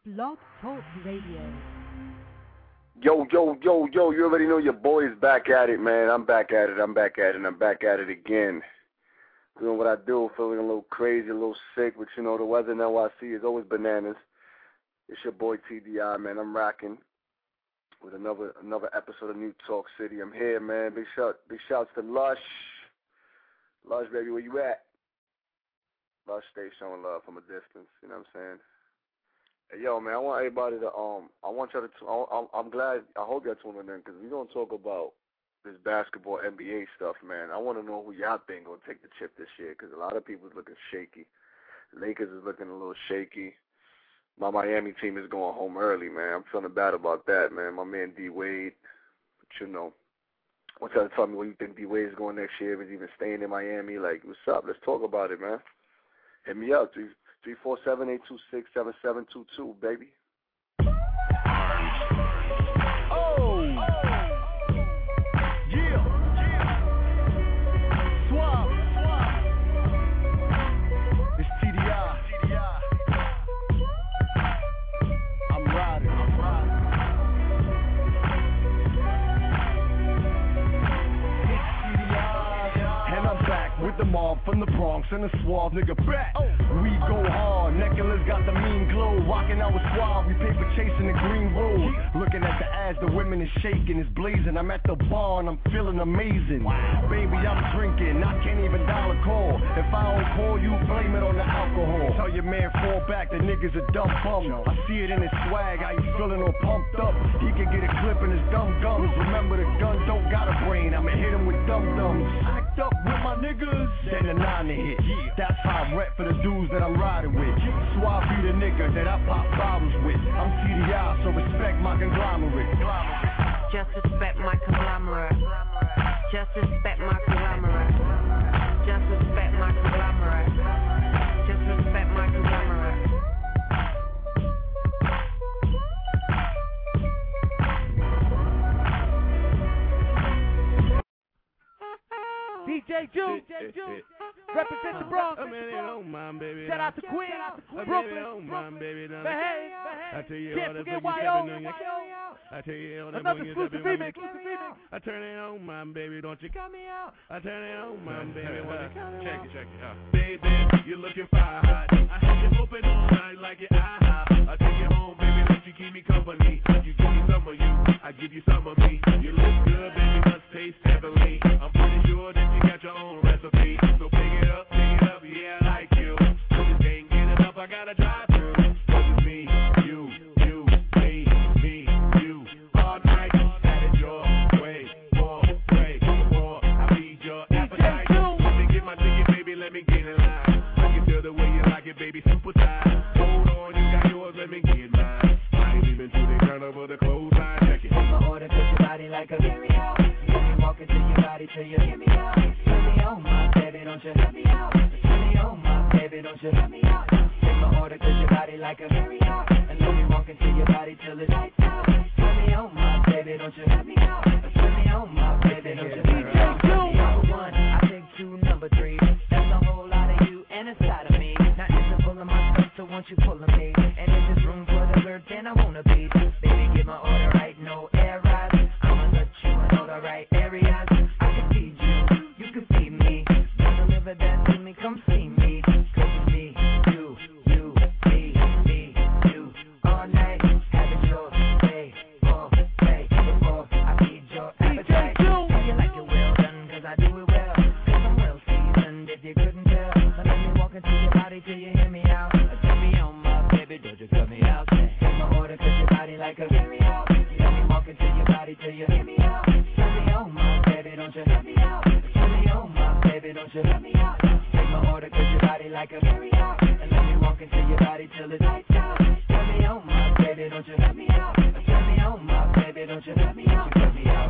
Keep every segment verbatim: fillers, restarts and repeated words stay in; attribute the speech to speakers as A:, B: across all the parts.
A: Blog Talk Radio.
B: Yo, yo, yo, yo, you already know your boy is back at it, man. I'm back at it, I'm back at it, and I'm back at it again. Doing what I do, feeling a little crazy, a little sick, but you know, the weather in N Y C is always bananas. It's your boy T D I, man. I'm rocking with another another episode of New Talk City. I'm here, man. Big shout, big shouts to Lush. Lush, baby, where you at? Lush, stay showing love from a distance, you know what I'm saying? Hey, yo, man, I want everybody to, um, I want y'all to, I'm, I'm glad, I hope y'all tuning in, because we're going to talk about this basketball N B A stuff, man. I want to know who y'all think going to take the chip this year, because a lot of people is looking shaky. Lakers is looking a little shaky. My Miami team is going home early, man. I'm feeling bad about that, man. My man D. Wade, but you know, I want y'all to tell me where you think D. Wade is going next year, if he's even staying in Miami. Like, what's up? Let's talk about it, man. Hit me up, three three four seven eight two six seven seven two two, baby.
C: Oh, yeah, yeah. Swab, swab. It's T D I. I'm riding, I'm riding. It's T D I, and I'm back with the mob from the Bronx and the suave nigga back. Oh. We go hard, Nicholas got the mean glow. Rockin' out with suave, we paper chasing the green road. Looking at the ass, the women is shaking, it's blazing. I'm at the bar and I'm feeling amazing. Wow. Baby, I'm drinking, I can't even dial a call. If I don't call you, blame it on the alcohol. Tell your man fall back, the nigga's a dumb bum. I see it in his swag, how you feeling all pumped up. He can get a clip in his dumb gums. Remember the gun don't got a brain, I'ma hit him with dumb dumbs. Act up with my niggas, then the nine to hit. That's how I'm rep for the dudes that I'm riding with. Suave be the nigga that I pop bottles with. I'm T D I, so respect my conglomerate.
D: Just respect my conglomerate. Just respect my conglomerate. Just respect my conglomerate. Just respect my conglomerate.
E: D J Juice, represent the Bronx. Shout out to Queen, Brooklyn, behave,
C: I tell you
E: can't
C: all
E: forget
C: that
E: Y O.
C: I tell you all that
E: Another exclusive remix.
C: I turn it on, my baby, don't you cut me out. I turn it on, my baby, won't you cut me out. Check it, check it out. Baby, you're looking fire hot. I have you open all night like your eye hot. I take you home, baby, don't you keep me company. You give me some of you, I give you some of me. You look good, baby, must taste heavenly. I'm pretty sure that you got your own recipe. So pick it up, pick it up, yeah, I like you. Just can't get it up, I gotta drive through. Cause it's me, you, you, me, me, you. All night, that is your way, more, way, more. I feed your appetite. Let me get my ticket, baby, let me get in line. I can feel the way you like it, baby, super tight. Hold on, you got yours, let me get mine. I ain't even to the turn over the clothesline, check it.
F: My order, put your body like a carry out. Let me walk into your body till you hear me out. Turn me on, my baby, don't you let me out. Turn me on, my baby, don't you let me out. Take my order, cause your body like a carry out. And let me walk into your body till it's lights out. Turn me on, my baby, don't you let me out. Turn me on, my baby, don't you let me out. Number one, I take two, number three. That's a whole lot of you and a side of me. Not just a full of my stuff, so won't you pull of me. And if there's room for the bird, then I wanna be. Baby, get my order right, no air rides. I'ma let you in all the right areas. I can feed you, you can feed me. Don't deliver that to me, come see me. Cause it's me, you, you, me, me, you. All night, having your way, more, way, before I feed your appetite. How you like it well done, cause I do it well. Cause I'm well seasoned, if you couldn't tell. Now let me walk into your body till you hear me out. Turn me on, my baby, don't you cut me out. Take my order, cause your body like a carry out. Let me walk into your body till you hear me out. Turn me on, my baby, don't you let me out. Turn me on, my baby, don't you let me out. Take my order, cause your body like a carry out. And let me walk into your body till it's lights out. Turn me on, my baby, don't you let me out. Turn me on, my baby, don't you let me out. Cut me out.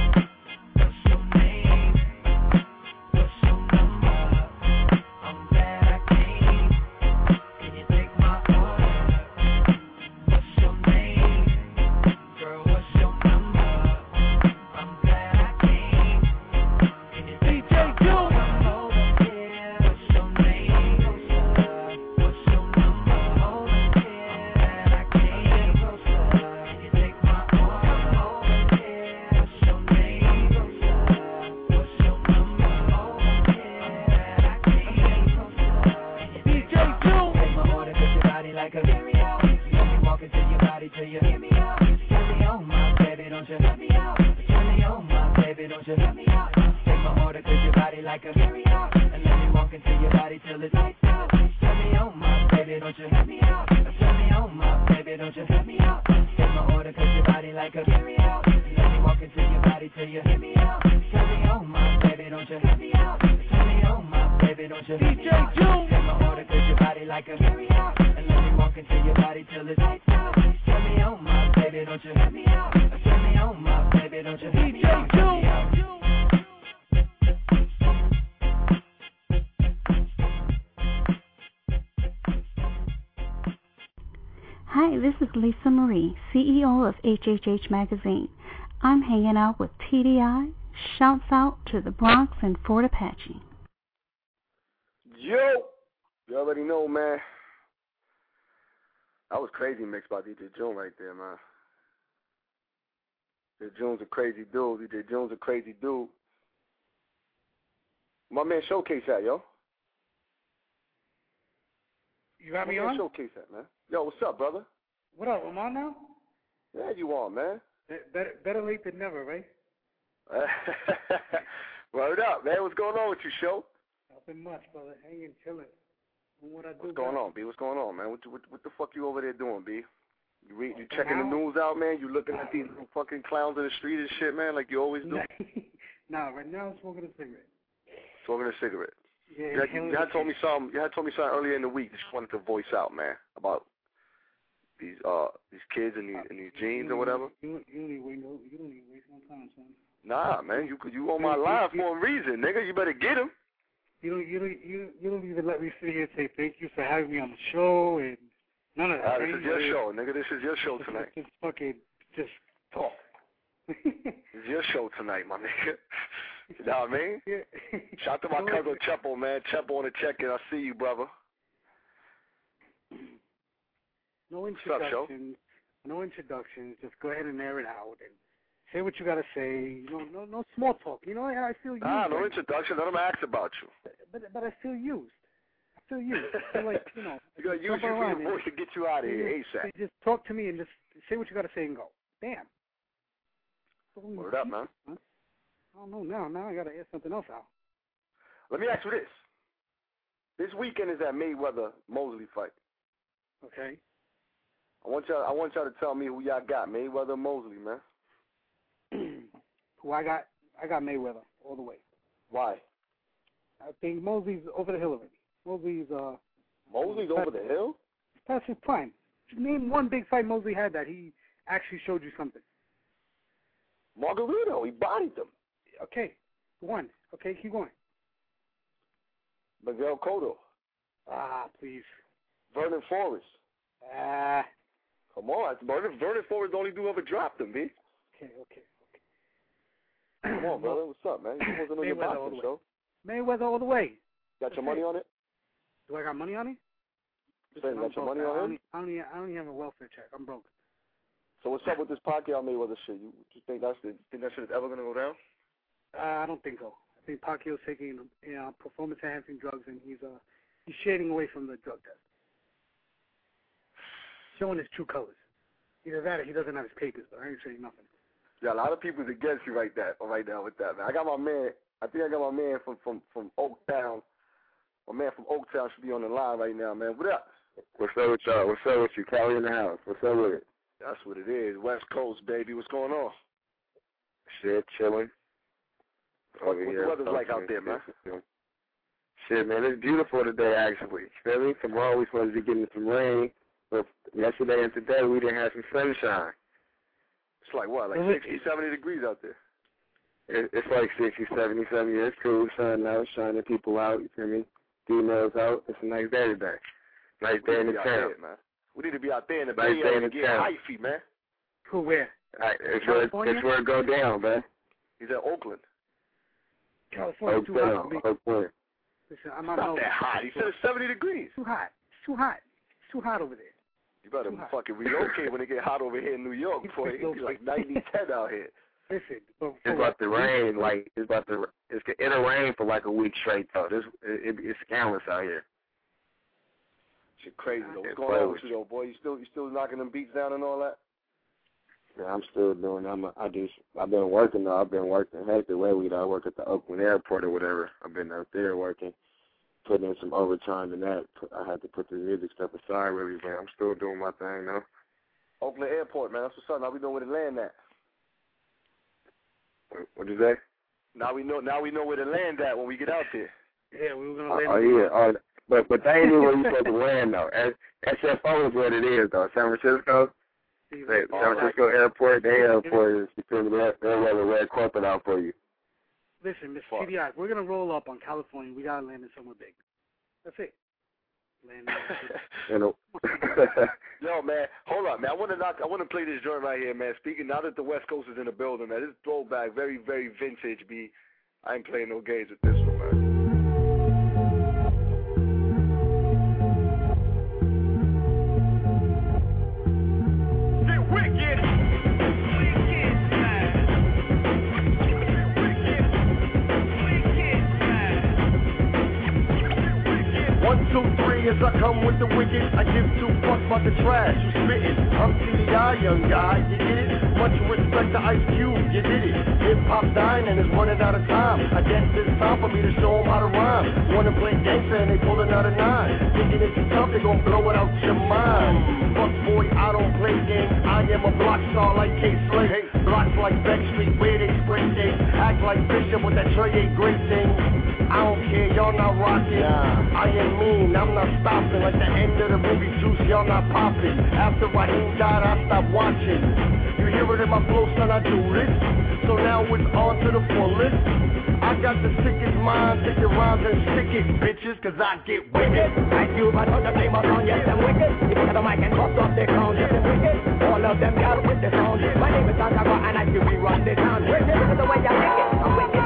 F: What's your name? What's your number? I'm glad I came. Can you take my order? What's your name? Girl, what's your number? I'm glad I came. Can you take my order? What's your name? What's your number? I'm glad I came. carry out. Let me walk into your body till you hear me out. Turn me on, my baby, don't you let me out. Turn me on, my baby, don't you let me out. Take my order cause your body like a carry out. And let me walk into your body till it's lights out. Turn me on, my baby, don't you let me out. Turn me on, my baby, don't you let me out. Take my order cause your body like a carry out. Let me walk into your body till you hear me out. Turn me on, my baby, don't you let me out. Turn me on, my baby, don't you let me out. Take my order cause your body like a carry out. And let me walk into your body till it's lights out. Turn me on, my baby, don't you let me out. Turn me on, my baby, don't you let me out. Turn me out.
A: Hi, this is Lisa Marie, C E O of H H H Magazine. I'm hanging out with T D I. Shouts out to the Bronx and Fort Apache.
B: Yo! You already know, man. That was crazy mixed by D J June right there, man. D J June's a crazy dude. D J June's a crazy dude. My man Showcase that, yo.
G: You got
B: My
G: me
B: man
G: on?
B: Showcase that, man. Yo, what's up, brother?
G: What up? I'm on now?
B: Yeah, you on, man.
G: Better, better late than never, right?
B: Word up, man. What's going on with you, Show?
G: Nothing much, brother. Hanging, chilling. What I do
B: What's going
G: best.
B: on, B? What's going on, man? What, what, what the fuck you over there doing, B? You read, you
G: Oh,
B: checking
G: now?
B: the news out, man? You looking at these little fucking clowns in the street and shit, man, like you always do?
G: Nah, right now I'm smoking a cigarette.
B: Smoking a cigarette.
G: Yeah,
B: You had, you had told me something. You had told me something earlier in the week. Just wanted to voice out, man, about these uh these kids and these and these jeans or whatever.
G: You, you don't even waste no, you don't even waste no time, son.
B: Nah, man, you you on my line for a reason, nigga. You better get him.
G: You don't, you don't, you, you don't even let me sit here and say thank you for having me on the show and none of that.
B: Uh, this is your show, nigga. This is your show tonight.
G: Just fucking, just talk.
B: It's your show tonight, my nigga. You know what I mean?
G: Yeah.
B: Shout out to my cousin Chepo, man. Chepo on the check-in. I see you, brother.
G: No
B: What's up, Show?
G: introduction. No introductions. Just go ahead and air it out and say what you gotta say. No, no, no small talk. You know, I feel used.
B: Ah, no
G: right
B: introduction. Let them ask about you.
G: But but I feel used. I feel used. I feel like you know.
B: You gotta use you for your voice to get you out of here ASAP.
G: Just talk to me and just say what you gotta say and go. Damn.
B: Word up, man.
G: Huh? I don't know now. Now I gotta air something else out.
B: Let me ask you this. This weekend is that Mayweather Mosley fight.
G: Okay.
B: I want y'all. I want y'all to tell me who y'all got, Mayweather Mosley, man.
G: Who I got? I got Mayweather all the way.
B: Why?
G: I think Mosley's over the hill already. Mosley's uh.
B: Mosley's over the hill?
G: Past his prime. Name one big fight Mosley had that he actually showed you something.
B: Margarito, he bodied them.
G: Okay, one. Okay, keep going.
B: Miguel Cotto.
G: Ah, please.
B: Vernon Forrest.
G: Ah.
B: Come on, Vernon, Vernon Forrest the only dude ever dropped him, B.
G: Okay, okay, okay.
B: Come on, brother. What's up, man? You wasn't on your boxing show.
G: Mayweather all the way.
B: Got your money on it?
G: Do I got money on it?
B: Listen, got your money on it?
G: I don't, even, I don't even have a welfare check. I'm broke.
B: So what's up with this Pacquiao Mayweather shit? You, you think that's the, think that shit is ever gonna go down?
G: Uh, I don't think so. I think Pacquiao's taking you know, performance-enhancing drugs, and he's uh he's shading away from the drug test, showing his true colors. Either that, or he doesn't have his papers. But I ain't saying nothing.
B: Yeah, a lot of people's against you right that right now with that, man. I got my man. I think I got my man from from from Oaktown. My man from Oaktown should be on the line right now, man. What up?
H: What's up with y'all? What's up with you? Callie in the house. What's up with it?
B: That's what it is. West Coast, baby. What's going on?
H: Shit, chilling.
B: What, what the weather's like out there, man?
H: Shit, man, it's beautiful today, actually. Feel me? Tomorrow we're supposed to be getting some rain, but yesterday and today we didn't have some sunshine.
B: It's like what, like sixty, seventy degrees out there?
H: It, it's like sixty, seventy, seventy. It's cool. Sun out, shining people out. You feel me? Females out. It's a nice day today. Nice day in the town,
B: there, man. We need to be out there in the
H: nice
B: Bay
H: Area
B: and get hyphy, man.
G: Who, where?
H: Right, it's, where, it's where it go down, man.
B: He's at Oakland.
G: California, too hot for me.
H: Oakland.
G: Listen, I'm
B: not that hot. He said it's seventy degrees.
G: Too hot. It's too hot. It's too hot over there.
B: You better fucking relocate when it get hot over here in New York, boy. It's like ninety, ten out here.
G: Listen, but
H: it's about to rain. Like it's about to. It's it'll rain for like a week straight though. This it, it, it's scandalous out here.
B: Shit crazy though. What's going on with you though, boy? You still you still knocking them beats down and all that?
H: Yeah, I'm still doing. I'm. A, I just. I've been working though. I've been working hectic lately. Though I work at the Oakland Airport or whatever. I've been out there working, putting in some overtime and that. I had to put the music stuff aside really, man. I'm still doing my thing though.
B: Oakland Airport, man. That's what's up. Now we know where to land at.
H: What did you say?
B: Now we know. Now we know where to land at when we get out there.
G: Yeah, we were gonna
H: Uh,
G: land.
H: oh yeah. Oh, but but they ain't even where you supposed to land though. S F O is what it is though. San Francisco. They, San Francisco Airport. Their airport is between the they'll roll a red carpet out for you.
G: Listen, Miss T D I, we're gonna roll up on California. We gotta land in somewhere big. That's it. Land
H: you know.
B: Yo, man, hold on, man. I want to knock. I want to play this joint right here, man. Speaking now that the West Coast is in the building, man. This throwback, very, very vintage. B. I ain't playing no games with this one, man.
I: One, two, three, as I come with the wicked, I give two fucks about the trash, you spittin'. I'm T D I, young guy, you get it? Much respect to Ice Cube, you did it. Hip-hop dying and it's running out of time. I guess it's time for me to show them how to rhyme. Wanna play gangsta and they pullin' out a nine. Thinking it's tough, they gon' blow it out your mind. Fuck boy, I don't play games. I am a block star like K-Slay. Hey, blocks like Beck Street, where they spray things. Act like Bishop with that Trey, ain't great thing. I don't care, y'all not rocking. Nah. I am mean, I'm not stopping. Like the end of the movie Juice, y'all not popping. After Raheem died, I stopped watching. You hear it in my flow, son, I do this. So now it's on to the fullest. I got the sickest mind, take your rhymes and stick it, bitches, cause I get wicked.
F: I do my other name on, yes, I'm wicked. If you got the mic and bust off their crown, yes, I'm wicked. All of them got with the sound. My name is Santiago and I do we run the town. Wicked, look at the way I kick it, I'm wicked.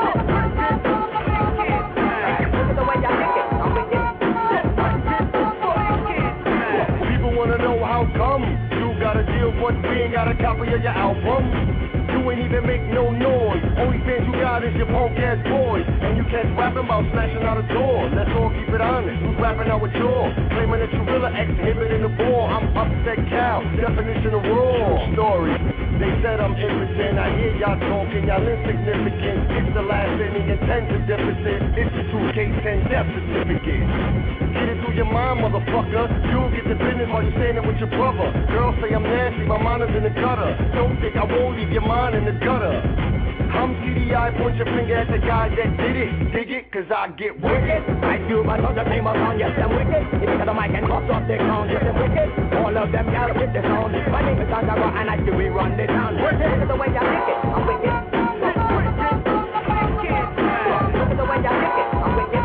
I: People wanna know how come you got a deal but we ain't got a copy of your album. You ain't even make no noise. Only fans you got is your punk ass boys. And you can't rapping about smashing out a door. Let's all keep it honest. Who's rapping out with your? Claiming that you really exhibiting the ball. I'm upset cow, definition of raw story. They said I'm impotent. I hear y'all talking, y'all insignificant. It's the last inning, intense a deficit. It's a two K ten death certificate. Get it through your mind, motherfucker. You'll get the business while you're standing with your brother. Girls say I'm nasty, my mind is in the gutter. Don't think I won't leave your mind in the gutter. I'm T D I, point your finger at the guy that did it. Dig it, cause I get wicked.
F: I do my other name on, yes, I'm wicked. If you got the mic and bust off their crown, yes, I'm wicked. All of them got with the sound. My name is Santiago and I do we run the town. Look at the way I kick it, I'm wicked. Look at the way I kick it, I'm wicked.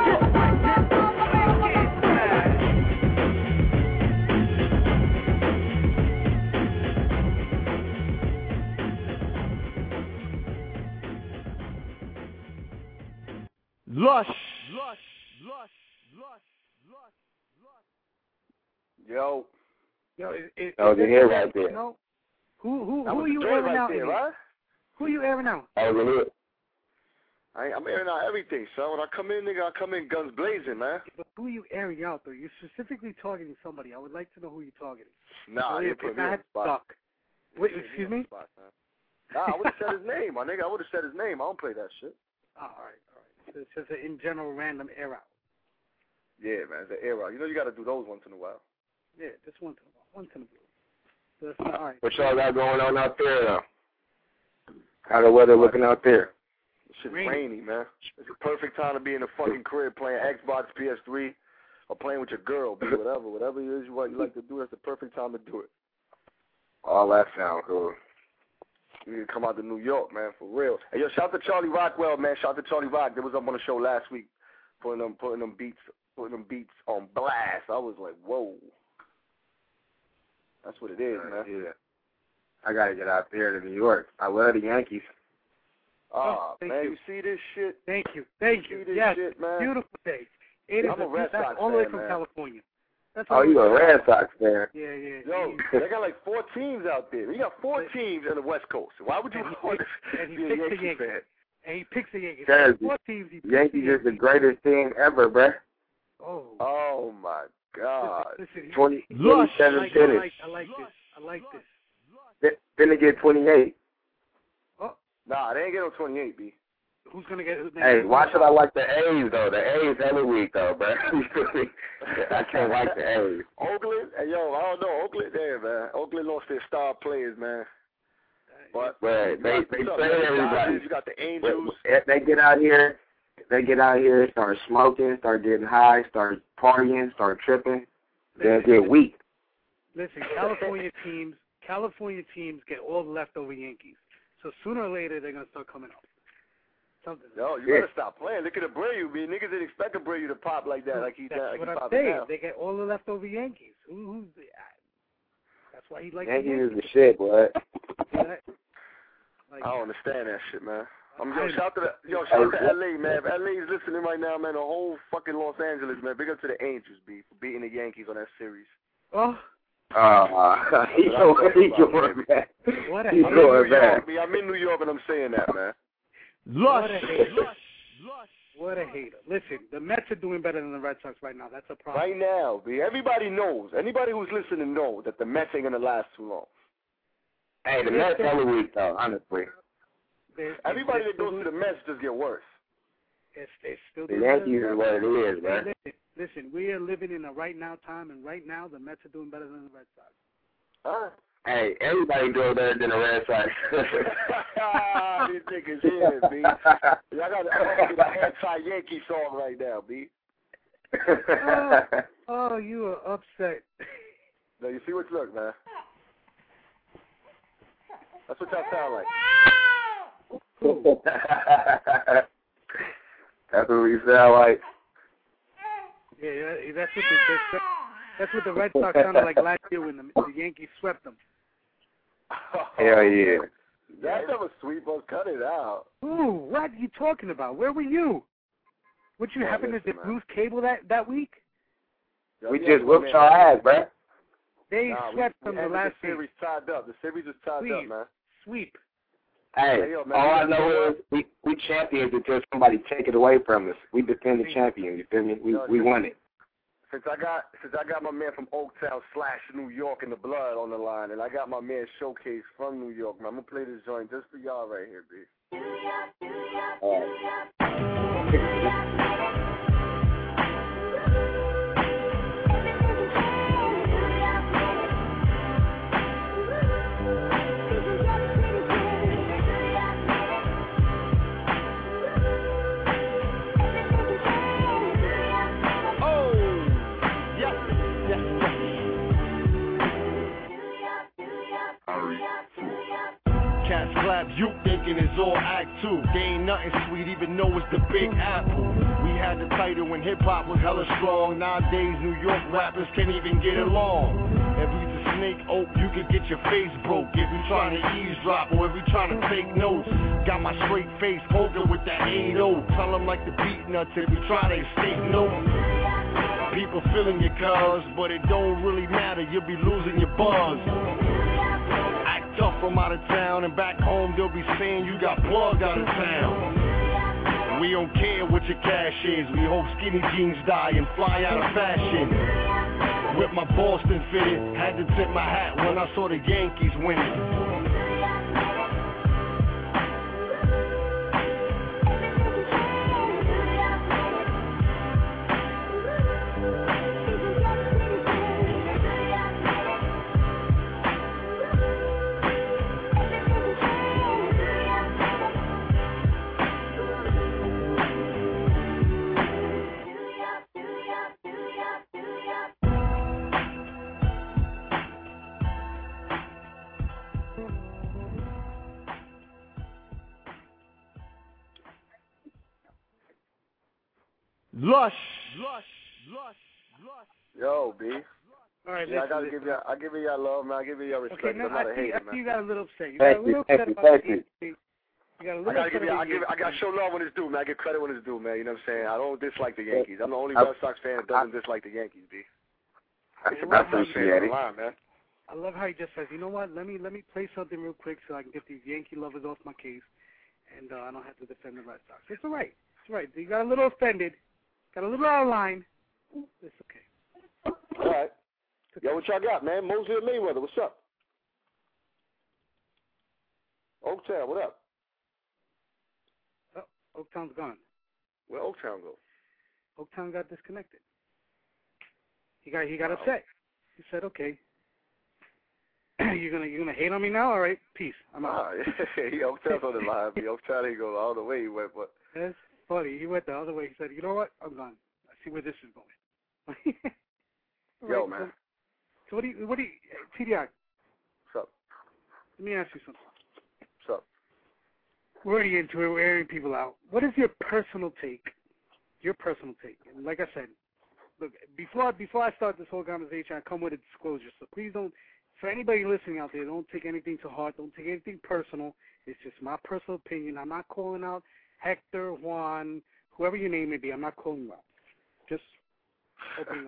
I: Lush. Lush. Lush. Lush. Lush. Lush.
B: Yo.
G: Yo, is, is,
H: That was
G: is
H: a hit
G: that,
H: right there.
G: You know, who who
B: That
G: who
B: was
G: are you
B: the joint
G: airing
B: right
G: out?
B: there,
G: here?
B: right?
G: Who you airing out?
H: That was a hit.
B: I, I'm airing out everything, son. When I come in, nigga, I come in guns blazing, man.
G: But who are you airing out though? You're specifically targeting somebody. I would like to know who you're targeting.
B: Nah,
G: so
B: you
G: if,
B: put
G: if
B: me
G: I
B: on
G: had
B: the spot.
G: stuck. Wait, excuse me?
B: Spot, nah, I would have said his name, my nigga. I would have said his name. I don't play that shit.
G: Oh, all right, all right. So it's just an in general random air out.
B: Yeah, man, it's an air out. You know you got to do those once in a while.
G: Yeah, just once in a while. Once in a blue. So that's not all right.
H: What y'all got going on out there though? How the weather looking out there?
B: Shit's
G: Rainy.
B: rainy, man. It's a perfect time to be in the fucking crib playing Xbox, P S three, or playing with your girl, be whatever. Whatever it is what you like to do, that's the perfect time to do it.
H: All that sound cool.
B: You need to come out to New York, man, for real. Hey, yo, shout out to Charlie Rockwell, man. Shout out to Charlie Rock. They was up on the show last week, putting them, putting them beats, putting them beats on blast. I was like, whoa. That's what it is,
H: uh,
B: man.
H: Yeah. I gotta get out there to New York. I love the Yankees.
B: Oh,
G: thank
B: man,
G: you.
B: you see this shit?
G: Thank you. Thank
B: You
G: you.
B: see this
G: Yes.
B: shit, man?
G: Beautiful day. It is
B: I'm a
G: a,
B: Red
G: that's
B: Sox
G: all the way
B: fan,
G: from
B: man.
G: California. That's
H: Oh,
G: all
H: you
G: the
H: a
G: way-
H: Red Sox fan?
G: Yeah, yeah.
B: Yo,
G: He-
B: they got like four teams out there. You got four
G: But-
B: teams in the West Coast. Why would you
G: And he
B: want
G: picks- and he
B: to be a
G: picks the
B: Yankee
G: Yankees.
B: fan?
G: and he picks the Yankees.
H: Jersey.
G: Four teams he picks
H: Yankees
G: the
H: is the
G: Yankees.
H: greatest team ever, bruh.
G: Oh.
B: Oh, my God.
G: Listen,
H: twenty,
G: Lush.
H: twenty-seven
G: I like,
H: finish.
G: I like, I like this. I like this.
H: Then, then they get twenty-eight.
G: Oh.
B: Nah, they ain't get no twenty-eight, B.
G: Who's gonna get? Who's
H: Hey, why should I like the A's though? The A's every week though, bro. I can't like the A's.
B: Oakland, hey yo, I don't know. Oakland, there, man. Oakland lost their star players, man. But
H: Right, they they play everybody.
B: You got the Angels.
H: They get out here, they get out here, start smoking, start getting high, start partying, start tripping. They get weak.
G: Listen, California teams, California teams get all the leftover Yankees. So sooner or later they're gonna start coming up. Something.
B: Yo, you
H: yeah.
B: better stop playing. Look at Abreu, man. Niggas didn't expect Abreu to pop like that, like he
G: That's
B: like
G: what
B: he
G: I'm
B: popping
G: saying.
B: now.
G: They get all the leftover Yankees. Who, who's the, that's why he likes
H: Yankees
G: the Yankees.
H: is the shit, boy.
G: Yeah. Like,
B: I don't understand that shit, man. I'm yo,
G: I-
B: shout to the yo, shout to L A, man. If L A is listening right now, man, the whole fucking Los Angeles, man. Big up to the Angels, B, for beating the Yankees on that series.
G: Oh.
H: Uh, he going, he going back.
G: What a
H: He's
B: I'm in
H: going
B: New
H: back.
B: York, B. I'm in New York, and I'm saying that, man.
E: Lush.
G: What a hater. What a hater. Listen, the Mets are doing better than the Red Sox right now. That's a problem.
B: Right now, B. Everybody knows. Anybody who's listening knows that the Mets ain't gonna last too long.
H: Hey, the Mets every week though, honestly.
G: They're,
B: Everybody
G: they're
B: that goes
G: still,
B: to the Mets just get worse.
G: It's, they're still
H: The
G: doing
H: Yankees
G: better.
H: is what it is, man.
G: Listen, listen, we are living in a right now time, and right now the Mets are doing better than the Red Sox.
B: Huh?
H: Hey, everybody doing better than the Red Sox.
B: These niggas here, B. Y'all got an anti-Yankee song right now, B.
G: Oh, oh, you are upset.
B: Now, you see what you look, man. That's what y'all sound like.
H: That's what we sound like.
G: Yeah, yeah, that's what the, that's, that's what the Red Sox sounded like last year when the, the Yankees swept them.
H: Hell yeah.
B: That never sweep us. Cut it out.
G: Ooh, what are you talking about? Where were you? What you
B: Oh,
G: happened to
B: listen,
G: the Bruce Cable that, that week?
H: We just whooped y'all ass, bruh.
G: They
B: Nah,
G: swept
B: we,
G: them
B: we
G: the last
B: the series tied up. The series is tied
G: Sweep.
B: up, man.
G: Sweep.
H: Hey,
B: Hey, yo, man,
H: all
B: we
H: I
B: got-
H: know is we we champions until somebody take it away from us. We defending champions. You feel me? We
B: Yo,
H: we
B: since-
H: won it.
B: Since I got since I got my man from Oaktown slash New York in the blood on the line, and I got my man Showcase from New York, man, I'm gonna play this joint just for y'all right here, B.
H: All right.
I: Cats clap, you thinking it's all act two. They ain't nothing sweet, even though it's the Big Apple. We had the title when hip hop was hella strong. Nowadays, New York rappers can't even get along. If we the snake oak, you could get your face broke. If you trying to eavesdrop or if you trying to take notes. Got my straight face holder with that eight oh. Tell them like the beat nuts if you try to escape notes. People feeling your cuz, but it don't really matter, you'll be losing your buzz. Act tough from out of town, and back home they'll be saying you got plugged out of town. We don't care what your cash is, we hope skinny jeans die and fly out of fashion. With my Boston fitted, had to tip my hat when I saw the Yankees winning.
E: Lush. Lush. Lush. Lush.
B: Yo, B.
G: All right,
B: Yeah, I
G: listen,
B: gotta
G: listen.
B: give you, I give you your love, man. I give you your respect.
G: Okay, now
B: I'm not a
G: I see,
B: hater,
G: I see
B: man.
G: you got a little upset. You got a
H: Thank you,
G: little
H: thank
G: upset
H: you,
G: about
H: thank
G: the
H: you.
G: Yankees. You got a
B: I
G: little
B: gotta
G: upset
B: give you,
G: about
B: I
G: the
B: give, I
G: Yankees.
B: gotta show love when it's due, man. I give credit when it's due, man. You know what I'm saying? I don't dislike the Yankees. I'm the only Red Sox fan that doesn't dislike the Yankees, B.
H: I appreciate it.
B: Line, man.
G: I love how he just says, you know what? Let me let me play something real quick so I can get these Yankee lovers off my case, and uh, I don't have to defend the Red Sox. It's all right. It's all right. You got a little offended, got a little out of line. It's okay.
I: Yo, what y'all got, man? Mosley or Mayweather, what's up? Oaktown, what up?
G: Oh, Oaktown's gone.
I: Where Oaktown go?
G: Oaktown got disconnected. He got he got
I: Wow.
G: upset. He said, "Okay, you're gonna you're gonna hate on me now? All right, peace. I'm out."
I: Ah, yeah, Oaktown's on the line. Oaktown, he go all the way. He went, but
G: That's funny. He went the other way. He said, "You know what? I'm gone. I see where this is going."
I: yo,
G: Right,
I: man,
G: So, so what do you what do you T D I?
I: what's up?
G: Let me ask you something.
I: What's up?
G: We're already into it. We're airing people out. What is your personal take? Your personal take. And like I said, look, before before I start this whole conversation, I come with a disclosure. So please don't, for anybody listening out there, don't take anything to heart. Don't take anything personal. It's just my personal opinion. I'm not calling out Hector, Juan, whoever your name may be. I'm not calling you out. Just opening up.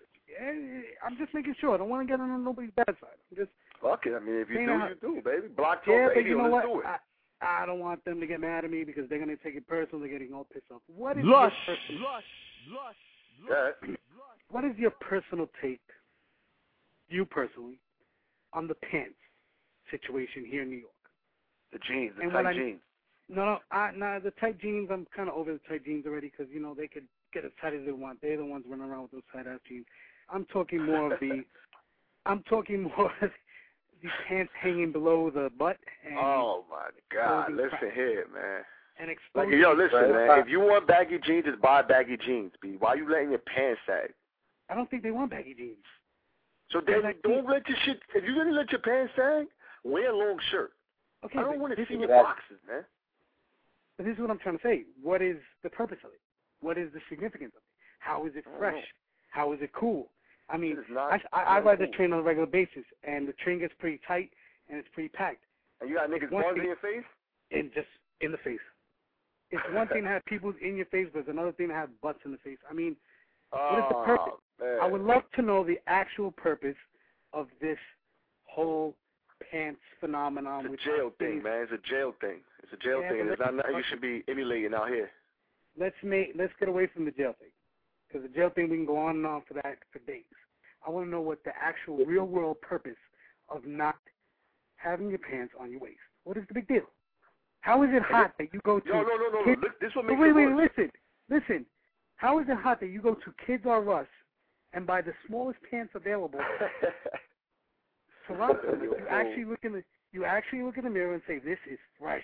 G: I'm just making sure. I don't want to get on nobody's bad side. I'm just
I: Fuck it. I mean, if you
G: saying
I: do,
G: how-
I: you do, baby. Block
G: yeah,
I: talk
G: but you
I: radio.
G: know
I: Let's
G: what?
I: do it.
G: I, I don't want them to get mad at me because they're going to take it personal. They're getting all pissed off. What is
E: Lush,
G: your personal,
E: lush, lush,
I: Yeah.
G: what is your personal take, you personally, on the pants situation here in New York?
I: The jeans, the
G: And
I: tight
G: what I-
I: jeans.
G: No, no, I, no, the tight jeans, I'm kind of over the tight jeans already because, you know, they could get as tight as they want. They're the ones running around with those tight-ass jeans. I'm talking more of the, I'm talking more of the pants hanging below the butt. And,
I: Oh my God!
G: exposing
I: Listen
G: crap.
I: here, man.
G: And
I: Like,
G: exposing
I: yo, listen,
H: Right.
I: man. If you want baggy jeans, just buy baggy jeans, B. Why you letting your pants sag?
G: I don't think they want baggy jeans.
I: So then,
G: Like,
I: don't let your shit. If you're gonna let your pants sag, wear a long shirt.
G: Okay,
I: I don't
G: but
I: want to
G: this
I: see
G: is
I: your
G: what-
I: boxes, man.
G: But this is what I'm trying to say. What is the purpose of it? What is the significance of it? How is it
I: I don't
G: fresh?
I: know.
G: How is it cool? I mean,
I: It is not-
G: I, I, I
I: not
G: ride the
I: cool.
G: train on a regular basis, and the train gets pretty tight, and it's pretty packed.
I: And you got niggas
G: One
I: buns
G: thing-
I: in your face.
G: And just in the face. It's one thing to have people in your face, but it's another thing to have butts in the face. I mean, what is the purpose?
I: Oh, man.
G: I would love to know the actual purpose of this whole pants phenomenon.
I: It's
G: which
I: a jail
G: I think-
I: thing, man. It's a jail thing. It's a jail
G: Yeah,
I: thing.
G: but
I: It's not
G: let's-
I: nothing you should be emulating out here.
G: Let's make let's get away from the jail thing, because the jail thing we can go on and on for that for days. I want to know what the actual real world purpose of not having your pants on your waist. What is the big deal? How is it hot that you go to?
I: No, no, no, no, no.
G: Kids-
I: Look, this what
G: wait,
I: makes
G: wait,
I: it
G: wait,
I: worse.
G: listen, listen. How is it hot that you go to Kids R Us and buy the smallest pants available? Toronto, you actually look in the you actually look in the mirror and say, "This is fresh."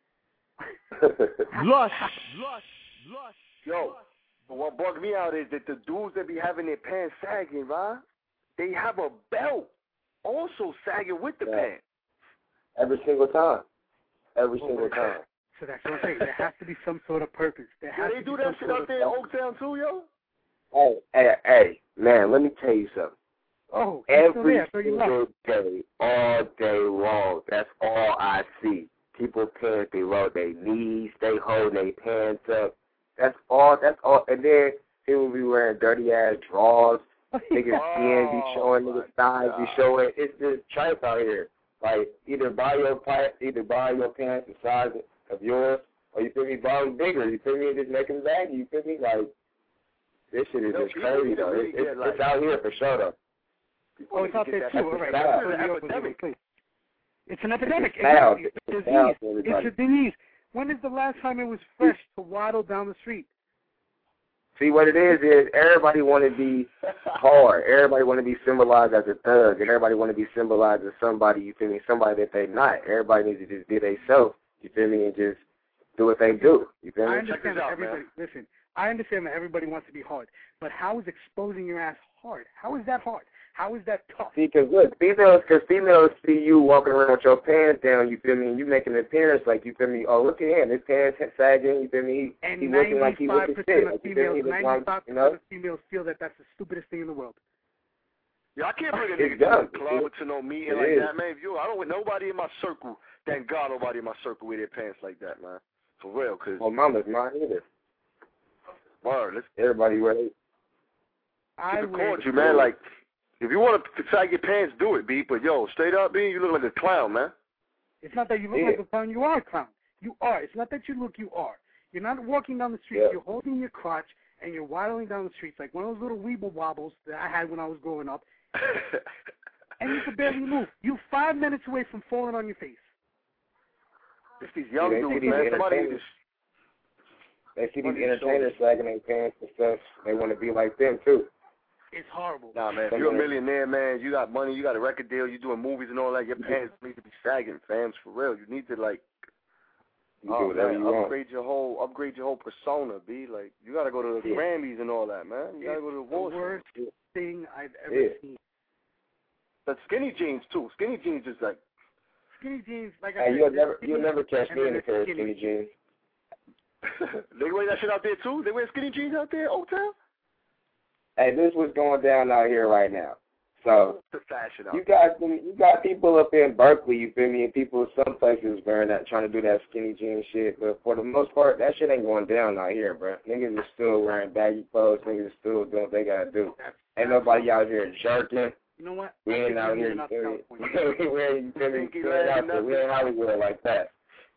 E: lush, lush, lush.
I: Yo, but what bugged me out is that the dudes that be having their pants sagging, right? They have a belt also sagging with the
H: Yeah.
I: pants.
H: Every single time. Every
G: Oh,
H: single
G: okay.
H: time.
G: So that's what I'm saying. There has to be some sort of purpose. There
I: Yeah,
G: has
I: they
G: to
I: do
G: be
I: that
G: some
I: shit
G: sort
I: out
G: of-
I: there in Oaktown too, yo.
H: Hey, hey, hey, man, let me tell you something.
G: Oh, he's still
H: Every
G: there. So you left.
H: single day, all day long, that's all I see. People pants below their knees, they hold their pants up. That's all, that's all. And then people be wearing dirty ass drawers. Niggas skin be showing,
I: Oh,
H: niggas thighs be
I: God.
H: showing. It's just tripe out here. Like, either buy your pants, either buy your pants the size of yours, or you feel me, buy them bigger. You feel me, and just make them baggy. You feel me? Like, this shit is
I: Yo,
H: just
I: people
H: crazy,
I: need to
H: though.
I: really
H: It's, it's,
I: get, like-
H: it's out here for sure, though.
I: People
G: Oh,
I: need
G: it's
I: to
G: out
I: get
G: there
I: that-
G: too.
H: that's
G: All
H: a
G: right.
H: style.
G: That's
I: It's an
G: New York was
I: epidemic.
G: really- It's an epidemic.
H: It's a style.
G: Exactly. It's
H: It's
G: a
H: a style
G: disease.
H: for everybody.
G: It's a disease. When is the last time it was fresh to waddle down the street?
H: See, what it is is everybody want to be hard. Everybody want to be symbolized as a thug, and everybody want to be symbolized as somebody, you feel me, somebody that they not. Everybody needs to just be themselves, you feel me, and just do what they do. You feel
G: I
H: me?
G: understand that everybody, listen, I understand that everybody wants to be hard, but how is exposing your ass hard? How is that hard? How is that tough?
H: See, because look, females, because females see you walking around with your pants down, you feel me, and you making an appearance like, you feel me, oh, look at him, his pants sagging, you feel me, he,
G: And
H: he looking like he
G: ninety-five
H: looking
G: percent
H: fit,
G: of
H: like, you feel me,
G: females,
H: he look like,
G: ninety-five
H: you
G: percent
H: know?
G: of females feel that that's the stupidest thing in the world.
I: Yeah, I can't bring a
H: It's
I: nigga
H: dumb.
I: to the club to no meeting
H: It
I: like
H: is.
I: that, man. If you, I don't want nobody in my circle. Thank God, nobody in my circle wear their pants like that, man. For real, cause
H: Well, mama's not either.
I: word, let's
H: Everybody wear it.
G: I
I: keep it
G: wear,
I: cordial, man. Like, if you want to sag your pants, do it, B. But yo, straight up, B, you look like a clown, man.
G: it's not that you look
H: Yeah.
G: like a clown, you are a clown. You are. It's not that you look, you are. You're not walking down the street,
H: Yeah.
G: you're holding your crotch, and you're waddling down the streets like one of those little weeble wobbles that I had when I was growing up, and you can barely move. You five minutes away from falling on your face.
B: It's these young
H: Yeah,
B: dudes,
H: these
B: man. Somebody
H: entertainers-
B: just,
H: They see these entertainers sagging their pants and stuff. They want to be like them too.
G: It's horrible.
B: nah, man. If you're a millionaire, man, you got money, you got a record deal, you're doing movies and all that. Your pants need to be sagging, fam. For real, you need to like.
H: You
B: Oh,
H: do whatever
B: man,
H: you want.
B: upgrade your whole, upgrade your whole persona, B. Like you gotta go to the
H: Yeah.
B: Grammys and all that, man. You gotta
G: It's
B: go to the
G: the
B: awards.
G: worst thing I've ever
H: Yeah.
G: seen.
B: But skinny jeans too. Skinny jeans is like.
G: Skinny jeans, like I
H: Hey,
G: said,
H: you'll
G: they're
H: never,
G: skinny,
H: you'll never catch
G: and
H: me
G: then
H: in a
G: they're
H: pair of
G: skinny.
H: skinny jeans.
B: They wear that shit out there too. They wear skinny jeans out there, Old Town.
H: Hey, this is what's going down out here right now. So
B: The fashion out
H: you got them, you got people up in Berkeley, you feel me, and people some places wearing that, trying to do that skinny jean shit. But for the most part, that shit ain't going down out here, bro. Niggas are still wearing baggy clothes. Niggas are still doing what they gotta do. Ain't nobody out here jerking.
G: You know what?
H: We
G: I
H: ain't
G: think
H: out
G: you're
H: here.
G: moving out to
H: We
G: California.
H: ain't, we ain't,
B: Pinky
H: we ain't
B: leg
H: out
B: and
H: there. We
B: nothing.
H: ain't Hollywood like that.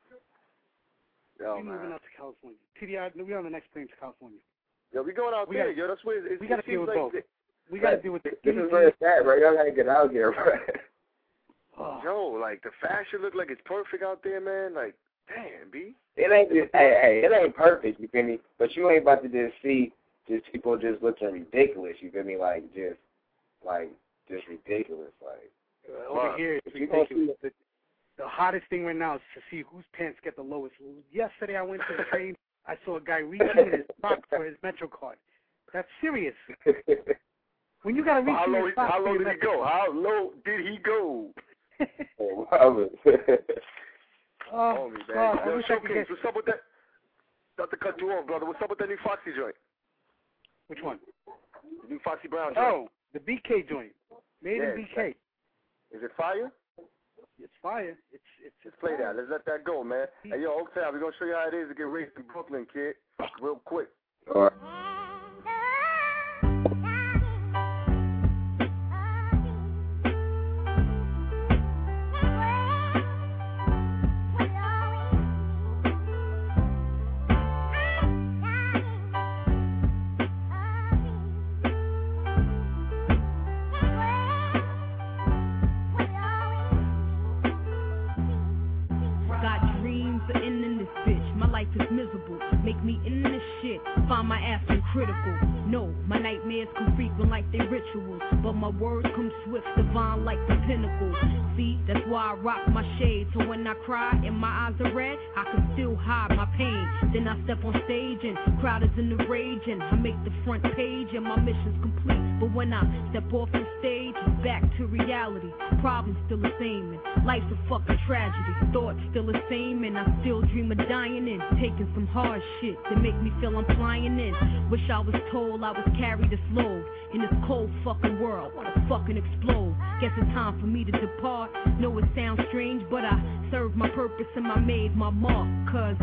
B: Yo,
G: We're moving
B: man.
G: out to California. T D I, we're on the next plane to California.
B: Yo, we going out
G: We
B: there,
G: gotta-
B: yo. That's what it, it,
G: we gotta
B: it
G: deal
B: seems
G: with
B: like.
G: both. We got to deal with the
H: This
G: skinny
H: is where
G: jeans.
H: it's at, bro. Y'all gotta get out here, bro.
G: Oh.
B: Yo, like the fashion look like it's perfect out there, man. Like, damn, B.
H: It ain't just, hey, hey, it ain't perfect, you feel me? But you ain't about to just see just people just looking ridiculous, you feel me? Like, just, like, just ridiculous, like.
G: Uh, over
H: Fuck.
G: here, it's
H: If you gonna
G: ridiculous. The, the hottest thing right now is to see whose pants get the lowest. Yesterday, I went to the train. I saw a guy reaching in his sock for his Metro card. That's serious. When you got to reach
B: How
G: in
B: low,
G: your sock
B: how
G: for
B: low
G: your
B: did he
G: Metro
B: go?
G: card.
B: How low did he go?
H: Oh, wow.
G: Oh,
B: Homie, man.
G: God, I
B: Yo,
G: wish I could
B: Showcase,
G: get...
B: what's up with that? Not to cut you off, brother. What's up with that new Foxy joint?
G: Which one?
B: The new Foxy Brown joint.
G: Oh, the B K joint. Made
B: Yeah,
G: in B K.
B: Is it fire?
G: It's fire. It's it's
B: Let's play that. Let's let that go, man. Hey, yo, Oak Town, we're going to show you how it is to get raised in Brooklyn, kid. Real quick.
H: All right.
J: Got dreams of ending this bitch. My life is miserable. Make me in this shit. Find my ass too critical. No, my nightmares come frequent like they rituals. But my words come swift, divine like the pinnacle. See, that's why I rock my shade. So when I cry and my eyes are red, I can still hide my pain. Then I step on stage and crowd is in the rage. And I make the front page and my mission's complete. But when I step off the stage, it's back to reality. Problems still the same and life's a fucking tragedy. Thoughts still the same and I still dream of dying and taking some hard shit that make me feel I'm flying in. Wish I was told I was carried this load in this cold fucking world. Wanna fucking explode. Guess it's time for me to depart. Know it sounds strange, but I served my purpose and I made my mark. Cause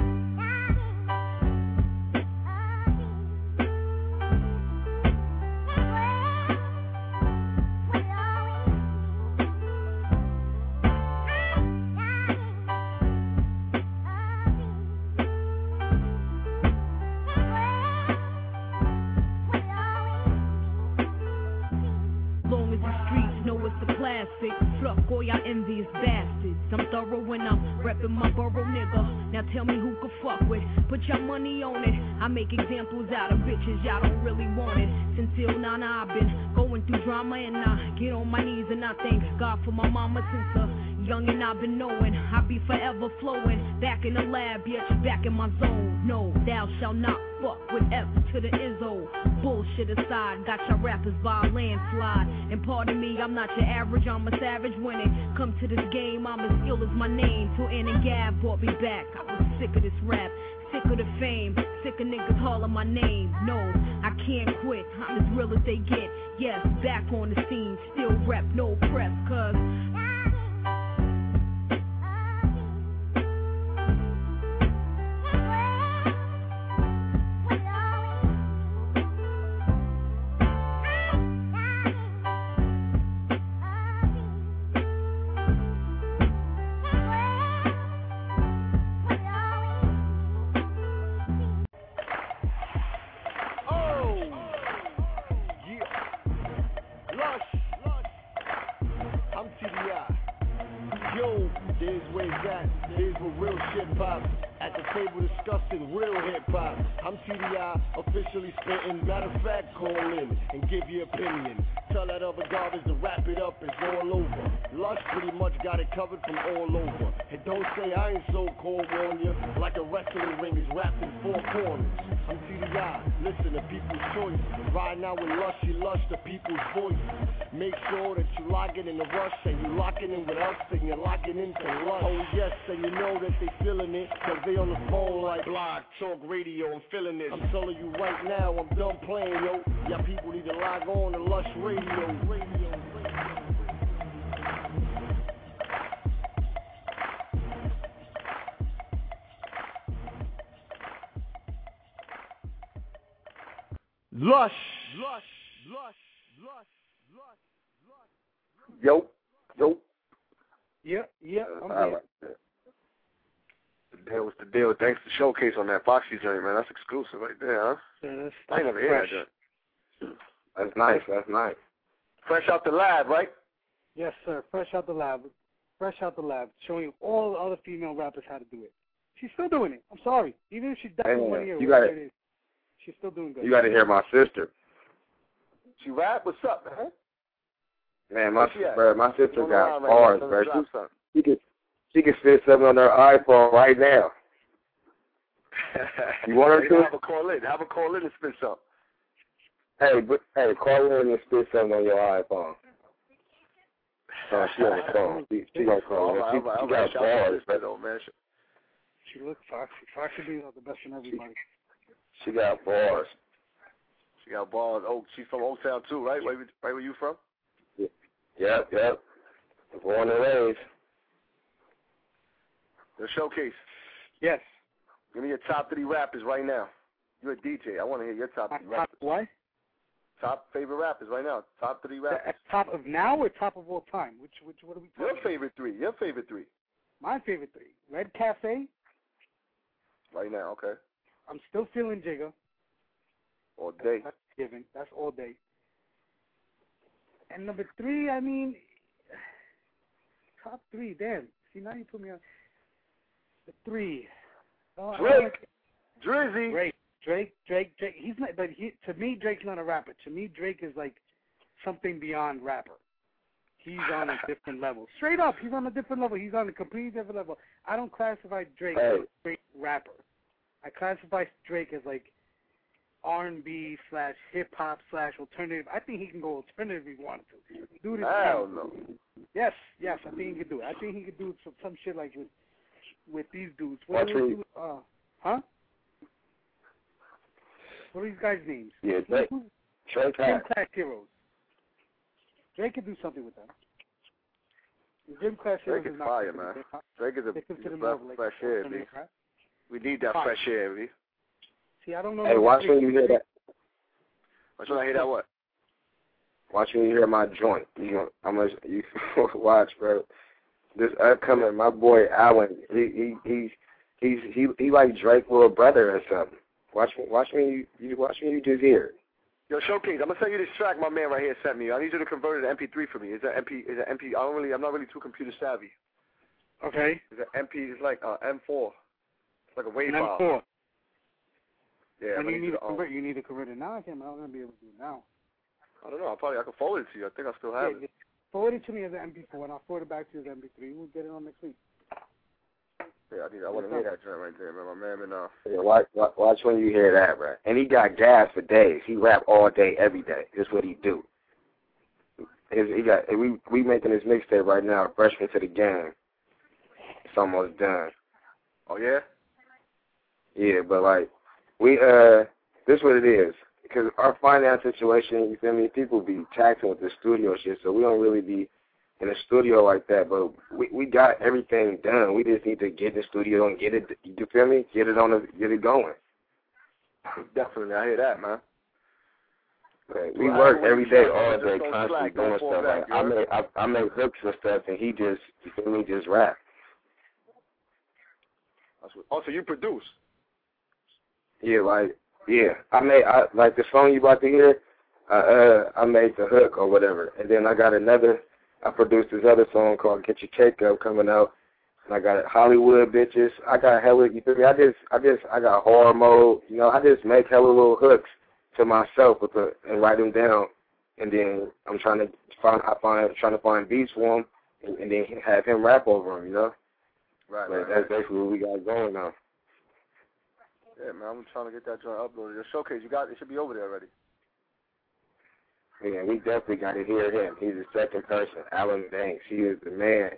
J: long as the streets know it's a classic. Fuck all y'all envious bastards. I'm thorough when I'm repping my borough, nigga. Now tell me who could fuck with. Put your money on it. I make examples out of bitches y'all don't really want it. Since till now, now I've been going through drama and I get on my knees and I thank God for my mama since a young and I've been knowing I be forever flowing. Back in the lab, bitch, back in my zone. No, thou shalt not fuck with F to the Izzo. Bullshit aside, got your rappers by a landslide. And pardon me, I'm not your average, I'm a savage. When it come to this game, I'm as ill as my name. Till Ann and Gab brought me back. I was sick of this rap, sick of the fame, sick of niggas calling my name. No, I can't quit, I'm as real as they get. Yes, back on the scene, still rep, no press, cause
E: Oh, yeah. Lush, lush.
I: T D I. Yo, there's where it's at. Here's where real shit pops. At the table discussing real hip hop. I'm T D I, officially spitting. Matter of fact, call in and give your opinion. Tell that other garbage to wrap it up, it's all over. Lush pretty much got it covered from all over. And don't say I ain't so cold, warn you. Like a wrestling ring is wrapped in four corners. I'm T D I, listen to people's choice. Riding out with Lush, you lush the people's voice. Make sure that you locking in the rush, and you locking in with us, and you're locking into Lush. Oh yes, and you know that they feeling it, cause they on the phone like Blog Talk Radio, I'm feeling this. I'm telling you right now, I'm done playing, yo. Y'all people need to log on to Lush Radio. Radio.
C: Lush. Lush. Lush. Lush. Lush.
B: Yo. Yo.
G: Yeah, yeah, I'm
B: All
G: here.
B: right. The deal was the deal. Thanks to Showcase on that Foxy joint, man. That's exclusive right there, huh?
G: Yeah, that's,
B: I ain't never heard that joint.
H: That's nice. That's nice.
B: Fresh out the lab, right?
G: Yes, sir. Fresh out the lab. Fresh out the lab. Showing you all the other female rappers how to do it. She's still doing it. I'm sorry. Even if she died in one year,
H: you
G: whatever
H: gotta,
G: it is, she's still doing good.
H: You got to hear my sister.
B: She rap? What's up, man?
H: Man, my
B: Where's she at?
H: bro, my sister
B: Going
H: got
B: around right
H: bars,
B: now,
H: bro.
B: drop
H: She,
B: something.
H: she can she can spit something on her iPhone right now. You want her
B: Hey,
H: to?
B: have a call in. Have a call in and spit something.
H: Hey, but, hey, call in and spit something on your iPhone. Oh, she on the phone. She, she gonna call in. She,
B: All right,
H: she
B: all right.
H: got
B: Shout out to
H: bars,
B: this
H: but
B: though, man.
G: She looks foxy. Foxy being the best in everybody.
H: she got bars.
B: She got balls. Oh, she's from Old Town too, right? Right, right where you from?
H: Yep, yep. Born and raised.
B: The Showcase.
G: Yes.
B: Give me your top three rappers right now. You're a D J. I want to hear your top three
G: Top
B: rappers.
G: what?
B: Top favorite rappers right now. Top three rappers.
G: At top of now or top of all time? Which, which, what are we talking
B: Your
G: about?
B: favorite three. Your favorite three.
G: My favorite three. Red Cafe.
B: Right now, okay.
G: I'm still feeling Jigga.
B: All day.
G: That's given. That's all day. And number three, I mean, top three. Damn. See, now you put me on. The three. Oh,
B: Drake. Drizzy.
G: Drake. Drake. Drake. Drake. He's not. But he, to me, Drake's not a rapper. To me, Drake is like something beyond rapper. He's on a different level. Straight up, he's on a different level. He's on a completely different level. I don't classify Drake
H: Hey.
G: as a great rapper. I classify Drake as like R and B slash hip hop slash alternative. I think he can go alternative if he wanted to. Dude is
B: Hell no.
G: Yes, yes, I think he could do it. I think he could do some some shit like with with these dudes. What
H: Watch
G: do they
H: me.
G: do? Uh, huh? What are these guys' names?
H: Yeah, Drake. Drake
G: Gym
H: had.
G: Class Heroes. Drake could do something with them. The Gym Class Heroes
B: Drake is
G: not
B: fire,
G: good.
B: man.
G: They-
B: Drake is a,
G: they
B: he's
G: consider
B: a
G: more
B: breath
G: of
B: of
G: like
B: fresh air, B.
G: alternative rap.
B: We need that
G: Fire.
B: fresh air, B.
G: See, I don't know.
H: Hey,
G: no
H: watch
G: Drake.
H: when you hear that.
B: Watch when I hear that what?
H: Watch when you hear my joint. You know, how much you watch, bro. This upcoming, my boy Allen. He he he he's he he like Drake's little brother or something. Watch me, watch me. You, you watch me. You just hear it.
B: Yo, Showcase, I'm gonna send you this track my man right here sent me. I need you to convert it to M P three for me. Is that M P? Is that M P? I don't really. I'm not really too computer savvy.
G: Okay.
B: Is that M P? It's like uh, M four. It's like a wave
G: And I'm
B: file.
G: four.
B: Yeah,
G: And
B: I
G: you
B: need
G: need
B: you
G: to
B: to. Um,
G: convert. You need to convert it now. I can't. I'm not gonna be able to do it now.
B: I don't know. I probably I can forward it to you. I think I still have
G: Yeah,
B: it.
G: forward it to me as an M P four, and I'll forward it back to you as M P three. We'll get it on next week.
B: Yeah, I need. I want to hear that joint right there, man. My man, been uh.
H: Yeah, watch, watch watch when you hear that, bro. And he got gas for days. He rap all day, every day. That's what he do. His, he got we we making this mixtape right now. Freshman to the game. It's almost done.
B: Oh yeah.
H: Yeah, but like we uh, this what it is. Because our finance situation, you feel me? People be taxing with the studio shit, so we don't really be in a studio like that. But we we got everything done. We just need to get in the studio and get it. You feel me? Get it on the get it going.
B: Definitely, I hear that, man.
H: Right. We
B: Well,
H: work
B: I-
H: every day,
B: just
H: all
B: don't
H: day,
B: slack,
H: constantly
B: don't
H: doing
B: fall
H: stuff.
B: back,
H: Like,
B: you
H: I
B: heard?
H: make I, I make hooks and stuff, and he just you feel me? Just rap.
B: That's what, oh, so you produce?
H: Yeah, like yeah. I made I like the song you about to hear. Uh, uh, I made the hook or whatever, and then I got another I produced this other song called Get Your Cake Up coming out. And I got Hollywood bitches. I got hella, you feel me? I just, I just, I got horror mode. You know, I just make hella little hooks to myself with the, and write them down. And then I'm trying to find, I find, trying to find beats for him, and, and then have him rap over them, you know?
B: Right,
H: but
B: right,
H: that's
B: right.
H: basically what we got going now.
B: Yeah, man, I'm trying to get that joint uploaded. The showcase, you got it should be over there already.
H: Yeah, we definitely got to hear him. He's the second person, Alan Banks. He is the man.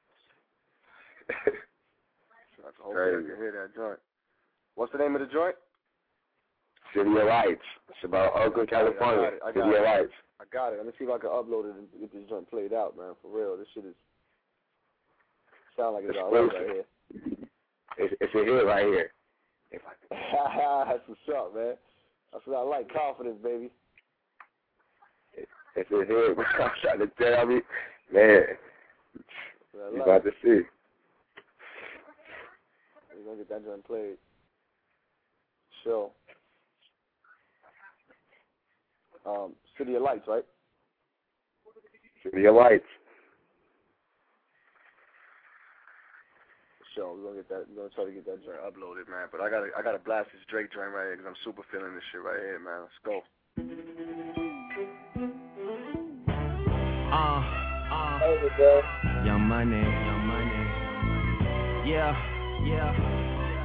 B: Hopefully I can hear that joint. What's the name of the joint?
H: City of Lights. It's about Oakland, California.
B: I got it. I got
H: City
B: it.
H: of Lights.
B: I got it. Let me see if I can upload it and get this joint played out, man. For real, this shit is sound like it's all right right here.
H: It's, it's a hit right here.
B: That's what's up, man. That's what I like. Confidence, baby.
H: It's a hit. I'm trying to tell you, man. You about to see.
B: We're gonna get that joint played. Sure. Um, City of Lights, right?
H: City of Lights.
B: Sure, we're gonna get that. We're gonna try to get that joint uploaded, man. But I gotta, I gotta blast this Drake joint right here because I'm super feeling this shit right here, man. Let's go.
K: Uh, uh, Young Money, Young Money. Yeah, yeah.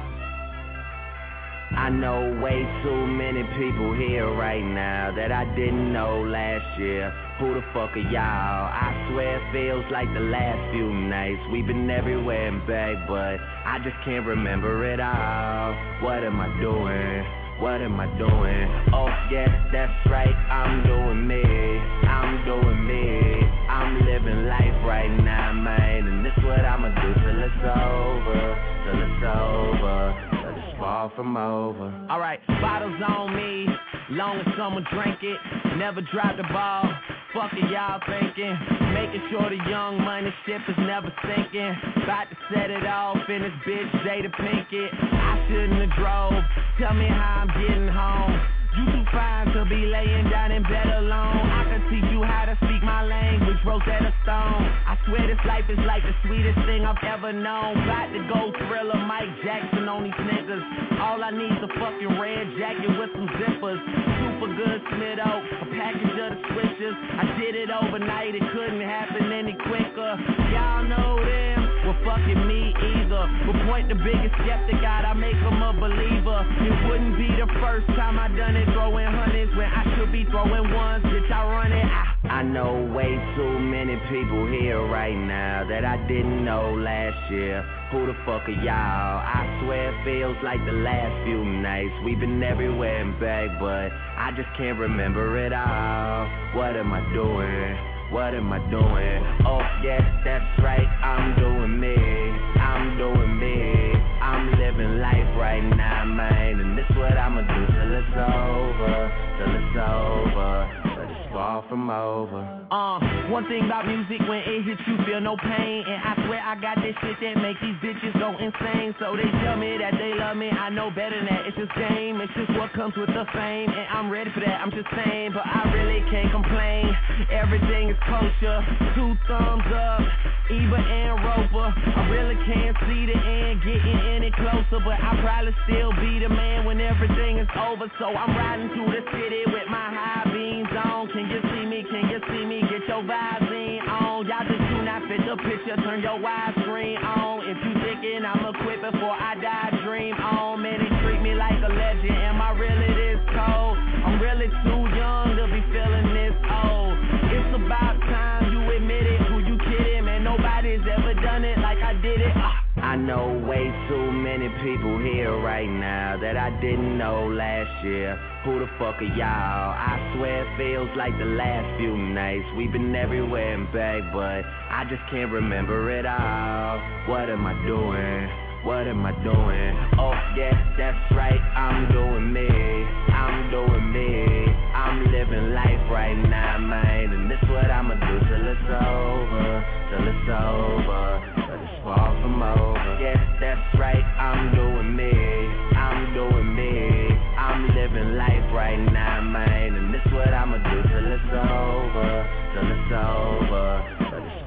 K: I know way too many people here right now that I didn't know last year. Who the fuck are y'all? I swear it feels like the last few nights. We've been everywhere and back, but I just can't remember it all. What am I doing? What am I doing? Oh, yes, that's right, I'm doing me. I'm doing me. I'm living life right now, man. And this what I'ma do till it's over. Till it's over. Till it's far from over. Alright, bottles on me. Long as someone drink it. Never drop the ball. Fuck it, y'all thinking. Making sure the Young Money ship is never sinking. About to set it off in this bitch Jada Pinkett. I shouldn't have drove. Tell me how I'm getting home. You too fine to be laying down in bed alone. I can teach you how to speak my language, Rosetta Stone. I swear this life is like the sweetest thing I've ever known. About to go Thriller, Mike Jackson on these niggas. All I need's a fucking red jacket with some zippers. Super good Smith Oak, a package of the switches. I did it overnight, it couldn't happen any quicker. Y'all know them, well fucking me either. But point the biggest skeptic out, I make them a believer. It wouldn't be the first time I done it, throwing hundreds when I should be throwing ones. Bitch, I run it. I, I know way too many people here right now that I didn't know last year. Who the fuck are y'all? I swear it feels like the last few nights. We've been everywhere and back, but I just can't remember it all. What am I doing? What am I doing? Oh, yes, that's right, I'm doing me. I'm doing me. I'm living life right now, man. And this what I'ma do till it's over. Till it's over. But it's far from over. Uh, one thing about music, when it hits you feel no pain. And I swear I got this shit that make these bitches go insane. So they tell me that they love me, I know better than that. It's just game, it's just what comes with the fame. And I'm ready for that, I'm just saying. But I really can't complain. Everything is kosher, two thumbs up, Eva and Roper. I really can't see the end getting any closer, but I'll probably still be the man when everything is over. So I'm riding through the city with my high beams on. Can you see me? Can you see me? Get your Visine on. Y'all just do not fit the picture. Turn your widescreen on. If you thinking I'ma quit before I die, dream on. Man, they treat me like a legend. Am I really this cold? I'm really too young to be feeling this old. It's about time you admit it. Who you kidding, man? Nobody's ever done it like I did it. Uh. I know way too many people here right now that I didn't know last year. Who the fuck are y'all? I swear it feels like the last few nights. We've been everywhere and back, but I just can't remember it all. What am I doing? What am I doing? Oh, yes, that's right, I'm doing me. I'm doing me. I'm living life right now, man. And this what I'ma do till it's over. Till it's over. Till it's far from over. Yes, that's right, I'm doing me. I'm doing me. I'm living life right now, man. And this what I'ma do till it's over. Till it's over. Till it's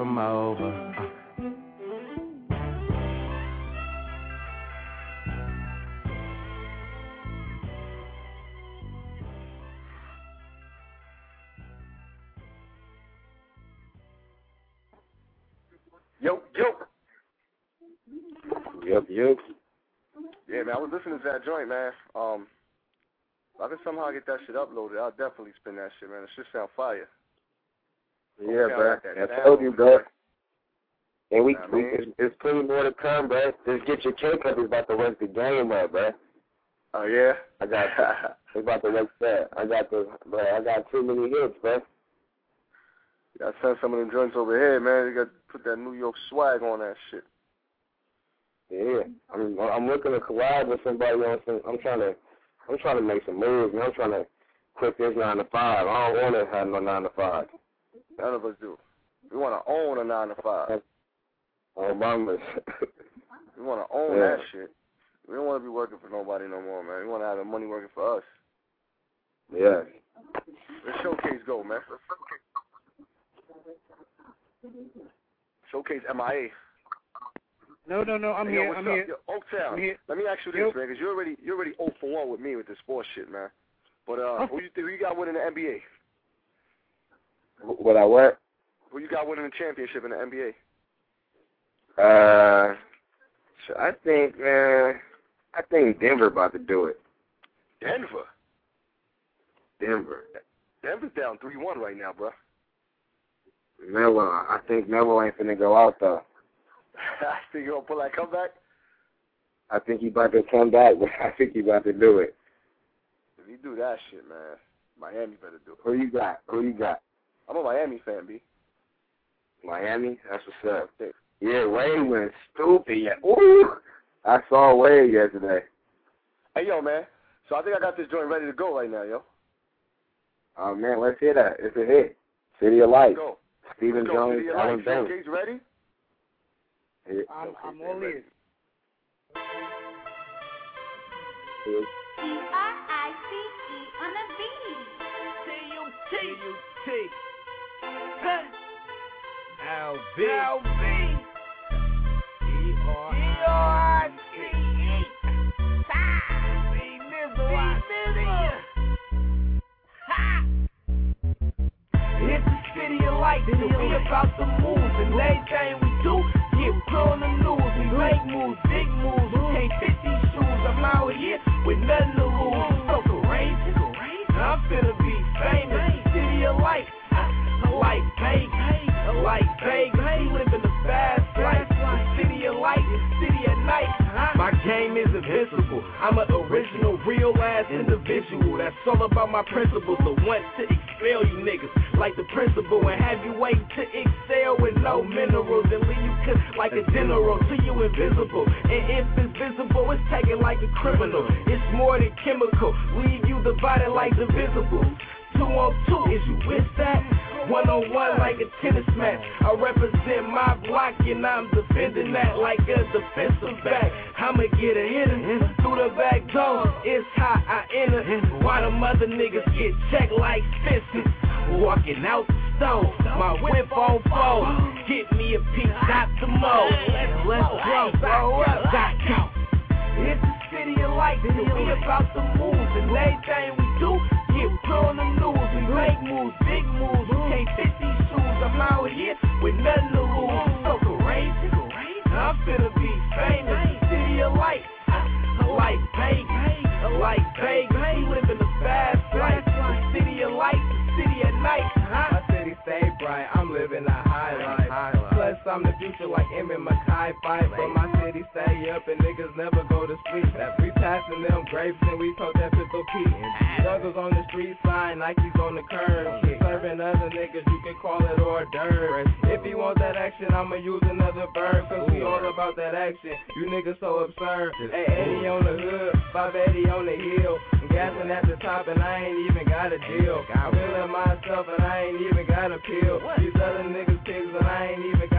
K: from over. Uh.
B: Yo, yo.
H: Yep, yep.
B: Yeah, man, I was listening to that joint, man. Um, if I can somehow get that shit uploaded, I'll definitely spin that shit, man. It should sound fire.
H: Yeah,
B: okay,
H: bro.
B: like that
H: I told you, bro. And we,
B: nah,
H: we it's, it's plenty more to come, bro. Just get your cake up. It's about to wake the game up, bro.
B: Oh yeah.
H: I got. It's about to wake that. I got the. Bro, I got too many hits, bro.
B: You gotta send some of them joints over here, man. You gotta put that New York swag on that shit.
H: Yeah, I'm. I'm looking to collab with somebody on some. I'm trying to. I'm trying to make some moves, man. I'm trying to quit this nine to five. I don't want to have no nine to five.
B: None of us do. We want to own a nine to five.
H: Oh, mamas.
B: We want to own
H: yeah.
B: that shit. We don't want to be working for nobody no more, man. We want to have the money working for us.
H: Yeah.
B: Where's Showcase go, man? Showcase M I A.
G: No, no, no. I'm
B: hey,
G: here.
B: Yo, what's
G: I'm
B: up?
G: here.
B: Yo, Oaktown.
G: I'm here.
B: Let me ask you this, yep. man, because you're already you're already zero for one with me with the sports shit, man. But uh, oh. who you who you got winning the N B A?
H: What I what?
B: Who you got winning the championship in the N B A?
H: Uh, so I think, man, I think Denver about to do it.
B: Denver.
H: Denver.
B: Denver's down three one right now, bro.
H: Melo, I think Melo ain't finna go out though.
B: I think he gonna pull that comeback.
H: I think he about to come back, but I think he about to do it.
B: If he do that shit, man, Miami better do it.
H: Who you got? Who you got?
B: I'm a Miami fan, B.
H: Miami? That's what's up. Yeah, Wade went stupid. Yeah. Ooh, I saw Wade yesterday.
B: Hey, yo, man. So I think I got this joint ready to go right now, yo.
H: Oh, man, let's hear that. It's a hit. City of Light.
B: Let's go.
H: Stephen
B: Let's go.
H: Jones,
B: City of
H: Alan
B: Light.
H: Banks.
B: Showcase ready?
H: Yeah.
G: I'm,
B: okay,
G: I'm all
B: ready.
G: in.
A: C R I C E on the beat.
E: C U T. C U T. L V. L V. E R I C E. C Nizzle. I see Ha! It's the city of light, so we about to move, and everything we do, get put on the news. We make moves, big moves, we can't fit these shoes. I'm out here with nothing to lose. So courageous, I'm finna be famous. City of light, I like Vegas, I like Vegas. We live in the fast life. The city of light, the city at night. My game is invincible. I'm an original, real ass individual. That's all about my principles. The one to expel you niggas like the principal and have you wait to excel with no minerals and leave you cooked like a general till you invisible. And if it's visible, it's taken like a criminal. It's more than chemical. Leave you divided like divisible. Two on two, is you with that? One on one like a tennis match. I represent my block and I'm defending that like a defensive back. I'ma get a hitter through the back door. It's how I enter. Why them other niggas get checked like fences? Walking out the store, my whip on fold. Get me a piece out the mold. Let's go, blow up, dot com. It's the city of light, so we about to move, and everything we do, get put on the news. We make moves, big moves, we can't fit these shoes. I'm out here with nothing to lose. So courageous, I'm finna be famous. City of light, I like Vegas, I like Vegas. We live in the fast life. The city of light, the city at night. My city stay bright, I'm living a high life. Plus I'm the future like Emmett Mackay fight. But my city stay up and niggas never go to sleep. We passing them grapes and we told that pistol P. Struggles on the street sign, Nike's on the curb. Serving other niggas, you can call it hors d'oeuvre. If you want that action, I'ma use another verb. Cause we all about that action, you niggas so absurd. Hey, eighty on the hood, five eighty on the hill. I'm gassing at the top and I ain't even got a deal. I'm feeling myself and I ain't even got a pill. These other niggas pigs and I ain't even got a school.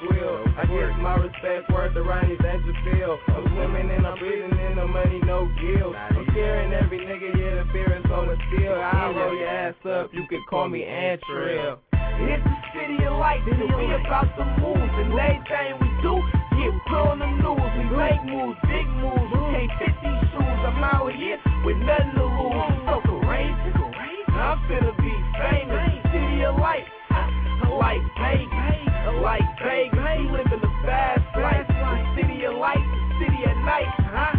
L: will. I get my respect worth around these Angel. I'm swimming and I'm breathing in the money, no guilt. I'm scaring every nigga, yeah, the fear is on the steel. I'll roll your ass up, you can call me Antrill.
E: It's the city of lights, and we about to move. And everything we do, get put on the news. We make moves, big moves, we can't fit these shoes. I'm out here with nothing to lose. So courageous, I'm finna be famous. City of lights, like Vegas, like Vegas. We living the fast life. The city of lights, the city at night, huh?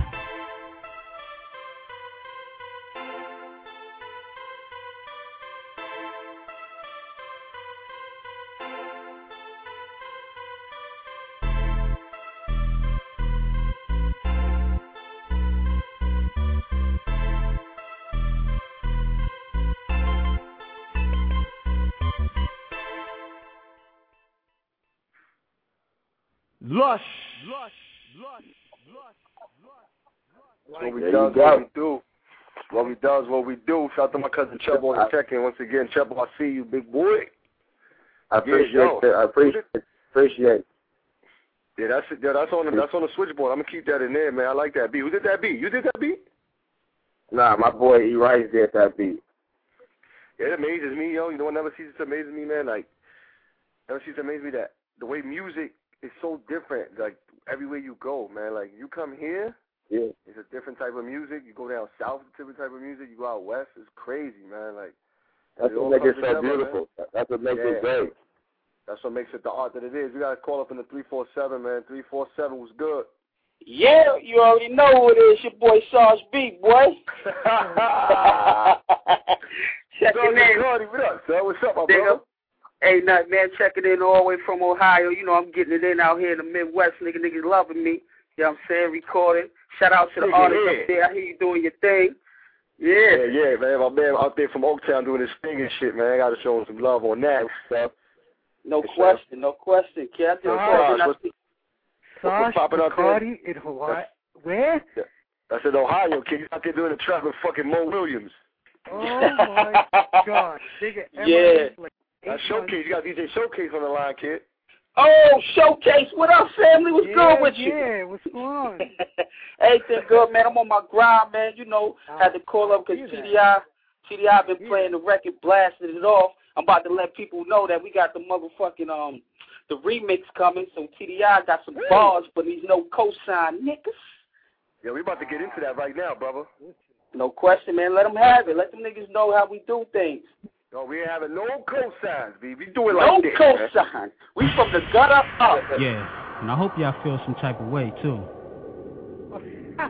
C: Lush.
B: Lush. Lush. Lush. What we does, what we do. What we does, what we do. Shout out to my cousin Chubbo on the check-in. Once again, Chubbo, I see you, big boy.
H: I appreciate yeah, it. I appreciate it. Appreciate it.
B: Yeah, that's it. Yeah, that's on the that's on the switchboard. I'm gonna keep that in there, man. I like that beat. Who did that beat? You did that beat?
H: Nah, my boy E. Rice did that beat.
B: Yeah, it amazes me, yo. You know what never ceases to amaze me, man? Like, never ceases to amaze me that the way music is so different, like, everywhere you go, man. Like, you come here,
H: yeah,
B: it's a different type of music. You go down south, it's a different type of music. You go out west, it's crazy, man. Like,
H: that's what makes it so together, beautiful. Man. That's what makes yeah. it great.
B: That's what makes it the art that it is. You got to call up in the three four seven, man. three four seven was good.
M: Yeah, you already know who it is. Your boy Sarge B, boy. Checking in.
B: What up, son? What's up, my brother?
M: Ain't nothing, man. Checking in all the way from Ohio. You know, I'm getting it in out here in the Midwest. Nigga, niggas loving me. You know what I'm saying? Recording. Shout out to the artists up there. I hear you doing your thing. Yeah.
B: Yeah, yeah, man. My man out there from Oaktown doing his thing and shit, man. I got to show him some love on that stuff.
M: No it's question, no question, kid.
G: Sarge Bacardi in Hawaii. Where?
B: Yeah. I said Ohio, kid. He's out there doing a track with fucking Mo Williams.
G: Oh, my God. Nigga,
M: yeah.
G: Like
B: That's Showcase. You got D J Showcase on the line, kid.
M: Oh, Showcase. What up, family? What's
G: yeah,
M: good with you?
G: Yeah, what's going on?
M: Everything good, man. I'm on my grind, man. You know, uh, had to call up because T D I, T D I been yeah. playing the record, blasting it off. I'm about to let people know that we got the motherfucking, um, the remix coming. So T D I got some bars, but there's no cosign, niggas.
B: Yeah, we about to get into that right now, brother.
M: No question, man. Let them have it. Let them niggas know how we do things.
B: No, we ain't having no cosigns, B. We do it like
M: no
B: this.
M: No cosign. We from the gutter up.
N: Yeah, and I hope y'all feel some type of way, too.
E: No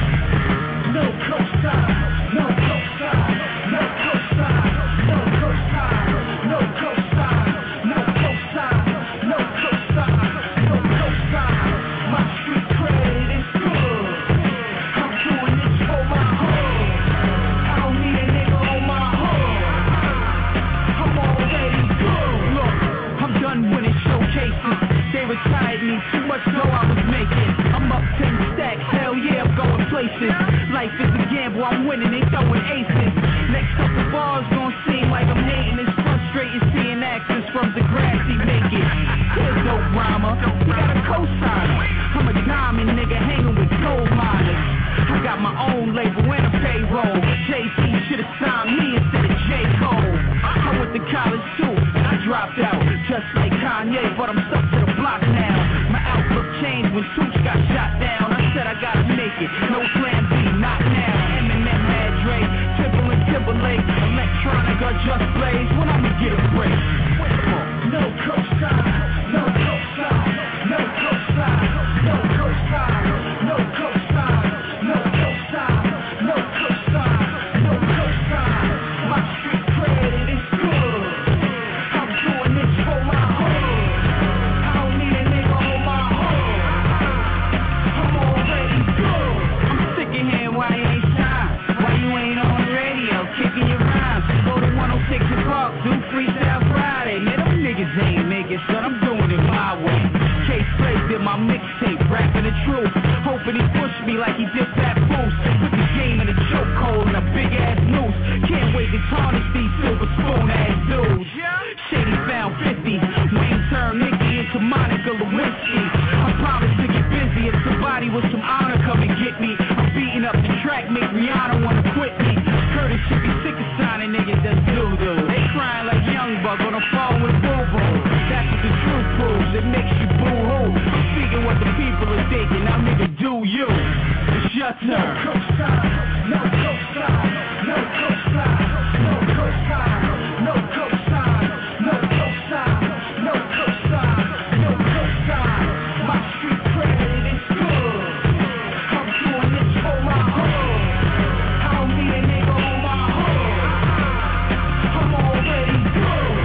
E: cosign. No cosign. No cosign. No cosign. No cosign. No cosign. No cosign. No cosign. My street credit is good. I'm doing this for my hood. I don't need a nigga on my hood. I'm already good. Look, I'm done winning showcases. They retired me, too much dough I was making. I'm up ten stacks, hell yeah, I'm going places. Life is a gamble, I'm winning, they throwing aces. Next couple bars gon' seem like I'm hating. It's frustrating seeing actors from the grassy make it. There's no rhymer, you got a cosigner. I'm a diamond nigga hanging with gold miners. I got my own label and a payroll. Jay-Z should've signed me instead of J. Cole. I went to college too, and I dropped out. Just like Kanye, but I'm stuck to the block now. My outlook changed when Tooch got shot down. I said I gotta make it, no plan B, not now. Eminem had Dre, Triple and Timberlake, Electronica just blaze. When I'ma get a break? No cosign, no cosign, no cosign, no cosign, no cosign, no cosign, no cosign, no cosign. My street credit is good. I'm doing this for my hood. I don't need a nigga on my hood. I'm already good. I'm sick of hearing why you ain't shine. Why you ain't on the radio kicking your rhymes. Go to one oh six and Park, do Freestyle Friday. Man, them niggas ain't making, son. I'm doing it my way. K-Slay did my mixtape, rapping the truth. Hoping he pushed me like he did Fat Boost. Put the game in a chokehold and a big ass noose. Can't wait to tarnish these silver spoon ass dudes. Shady found fifty. Wayne turned Nicki into Monica Lewinsky.
O: turn. No cosign, no cosign, no cosign, no cosign, no cosign, no cosign, no cosign, no cosign. My street credit is good. I'm doing this for my hood. I don't need a nigga on my hood. I'm already good.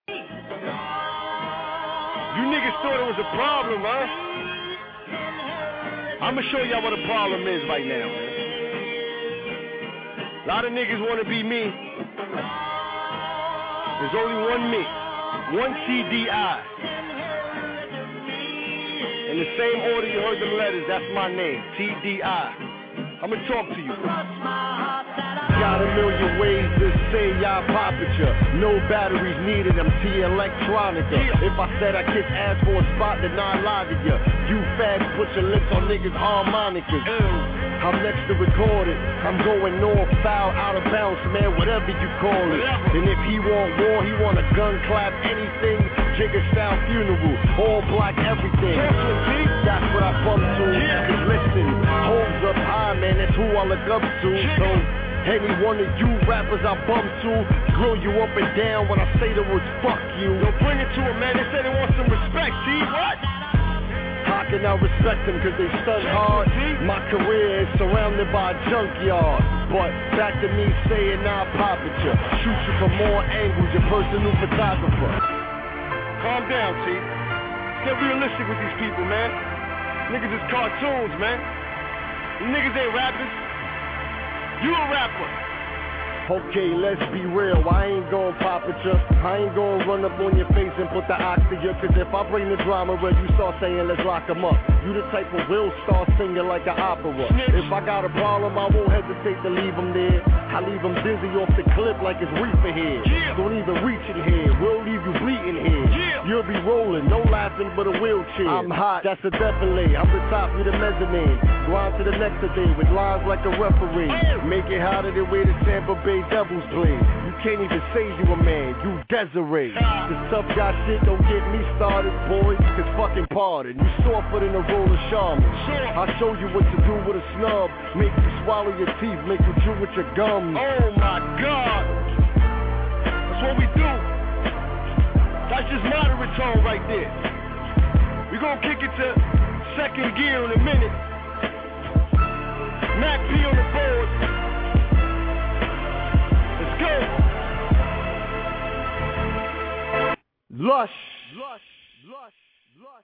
I: You niggas thought it was a problem, huh? I'ma show y'all what the problem is right now, man. A lot of niggas wanna be me. There's only one me. One T D I. In the same order you heard the letters, that's my name. T D I. I'ma talk to you. Got a million ways to say y'all pop at ya. No batteries needed, I'm T-Electronica. If I said I kiss ass for a spot, then I lied to ya. You fags put your lips on niggas' harmonicas. I'm next to record it. I'm going north, foul, out of bounds, man, whatever you call it. And if he want war, he want a gun clap, anything, Jigga style funeral, all black everything. That's what I bump to. Cause listen, hoes up high, man, that's who I look up to. So any one of you rappers I bump to, grill you up and down when I say the words fuck you. Yo, bring it to him, man. They say they want some respect, see? What? How can I respect them cause they stunt hard? My career is surrounded by a junkyard. But back to me saying I'll pop at ya. Shoot you from more angles, your personal photographer. Calm down, T. Get realistic with these people, man. Niggas is cartoons, man. These niggas ain't rappers. You a rapper. Okay, let's be real, I ain't gon' pop at ya. I ain't gon' run up on your face and put the ox to ya. Cause if I bring the drama where you start saying let's lock 'em up, you the type of will start singing like an opera. If I got a problem, I won't hesitate to leave 'em there. I leave 'em dizzy off the clip like it's reefer here. Don't even reach in here, we'll leave you bleeding here. You'll be rolling, no laughing but a wheelchair. I'm hot, that's a definitely. I'm the top, you the mezzanine. Grind to the next day with lines like a referee. Make it hotter than where the Tampa Bay Devils play. You can't even say you a man, you Desiree. This tough guy shit don't get me started, boy. Cause fucking pardon, you softer than a roll of Charmin. I'll show you what to do with a snub. Make you swallow your teeth, make you chew with your gums. Oh my God, that's what we do. That's just moderate tone right there. We gonna kick it to second gear in a minute. Mac P on the board. Let's go. Lush. Lush. Lush. Lush.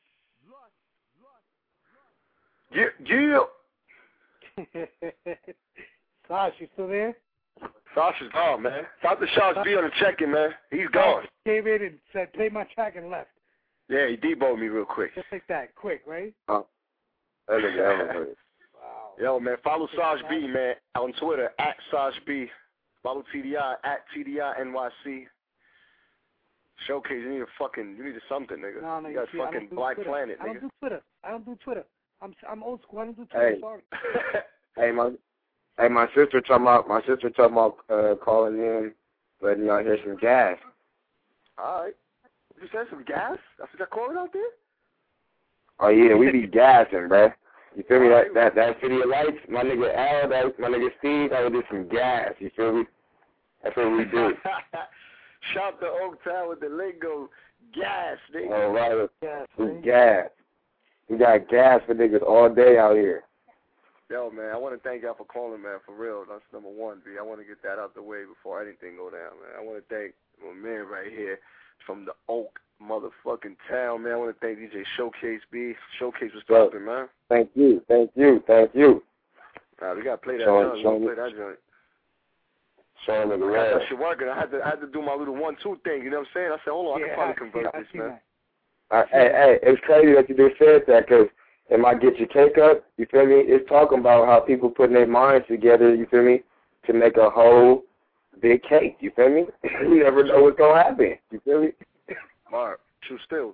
I: Lush.
B: Yeah.
G: Yeah. Sash, you still there?
B: Sasha's gone, man. Shout to Shots B on the check-in, man. He's gone.
G: Came in and said, play my track and left.
B: Yeah, he deboed me real quick.
G: Just like that, quick, right?
B: Oh. That nigga, wow. Yo, man, follow Saj B, man, on Twitter, at Saj B. Follow T D I, at T D I N Y C. Showcase, you need a fucking, you need a something, nigga.
G: No, no,
B: you got
G: see,
B: fucking
G: do
B: Black
G: Twitter.
B: Planet,
G: I
B: nigga.
G: don't do Twitter. I don't do Twitter. I'm I'm old school. I don't do Twitter.
H: Hey.
G: Sorry.
H: Hey, my hey, my sister talking about my sister talking about uh, calling in, letting y'all hear some gas.
B: All right. You said some gas? That's what they're calling out there?
H: Oh yeah, we be gassing, bruh. You feel me? That that that City of Lights, my nigga Al, that my nigga Steve, I would do some gas. You feel me? That's what we do.
B: Shout to Oaktown with the lingo, gas, nigga.
H: All right,
G: gas,
H: we gas. We got gas for niggas all day out here.
B: Yo, man, I want to thank y'all for calling, man, for real. That's number one, B. I want to get that out the way before anything go down, man. I want to thank my man right here from the Oak motherfucking town, man. I want to thank D J Showcase, B. Showcase was popping, man.
H: Thank you, thank you, thank you.
B: Nah, we got to play that
H: Show,
B: joint.
H: show
B: We got to play that joint.
H: Showing the
B: I got
H: red.
B: that shit working. I had to, I had to do my little one-two thing, you know what I'm saying? I said, hold on,
G: Yeah,
B: I can probably
G: I
B: convert
G: see,
B: this,
G: I see
B: man.
H: Uh, hey, hey, it's crazy that you just said that because in my Get Your Cake Up, you feel me, it's talking about how people putting their minds together, you feel me, to make a whole big cake, you feel me? You never know what's going to happen, you feel me?
B: Mark, true still.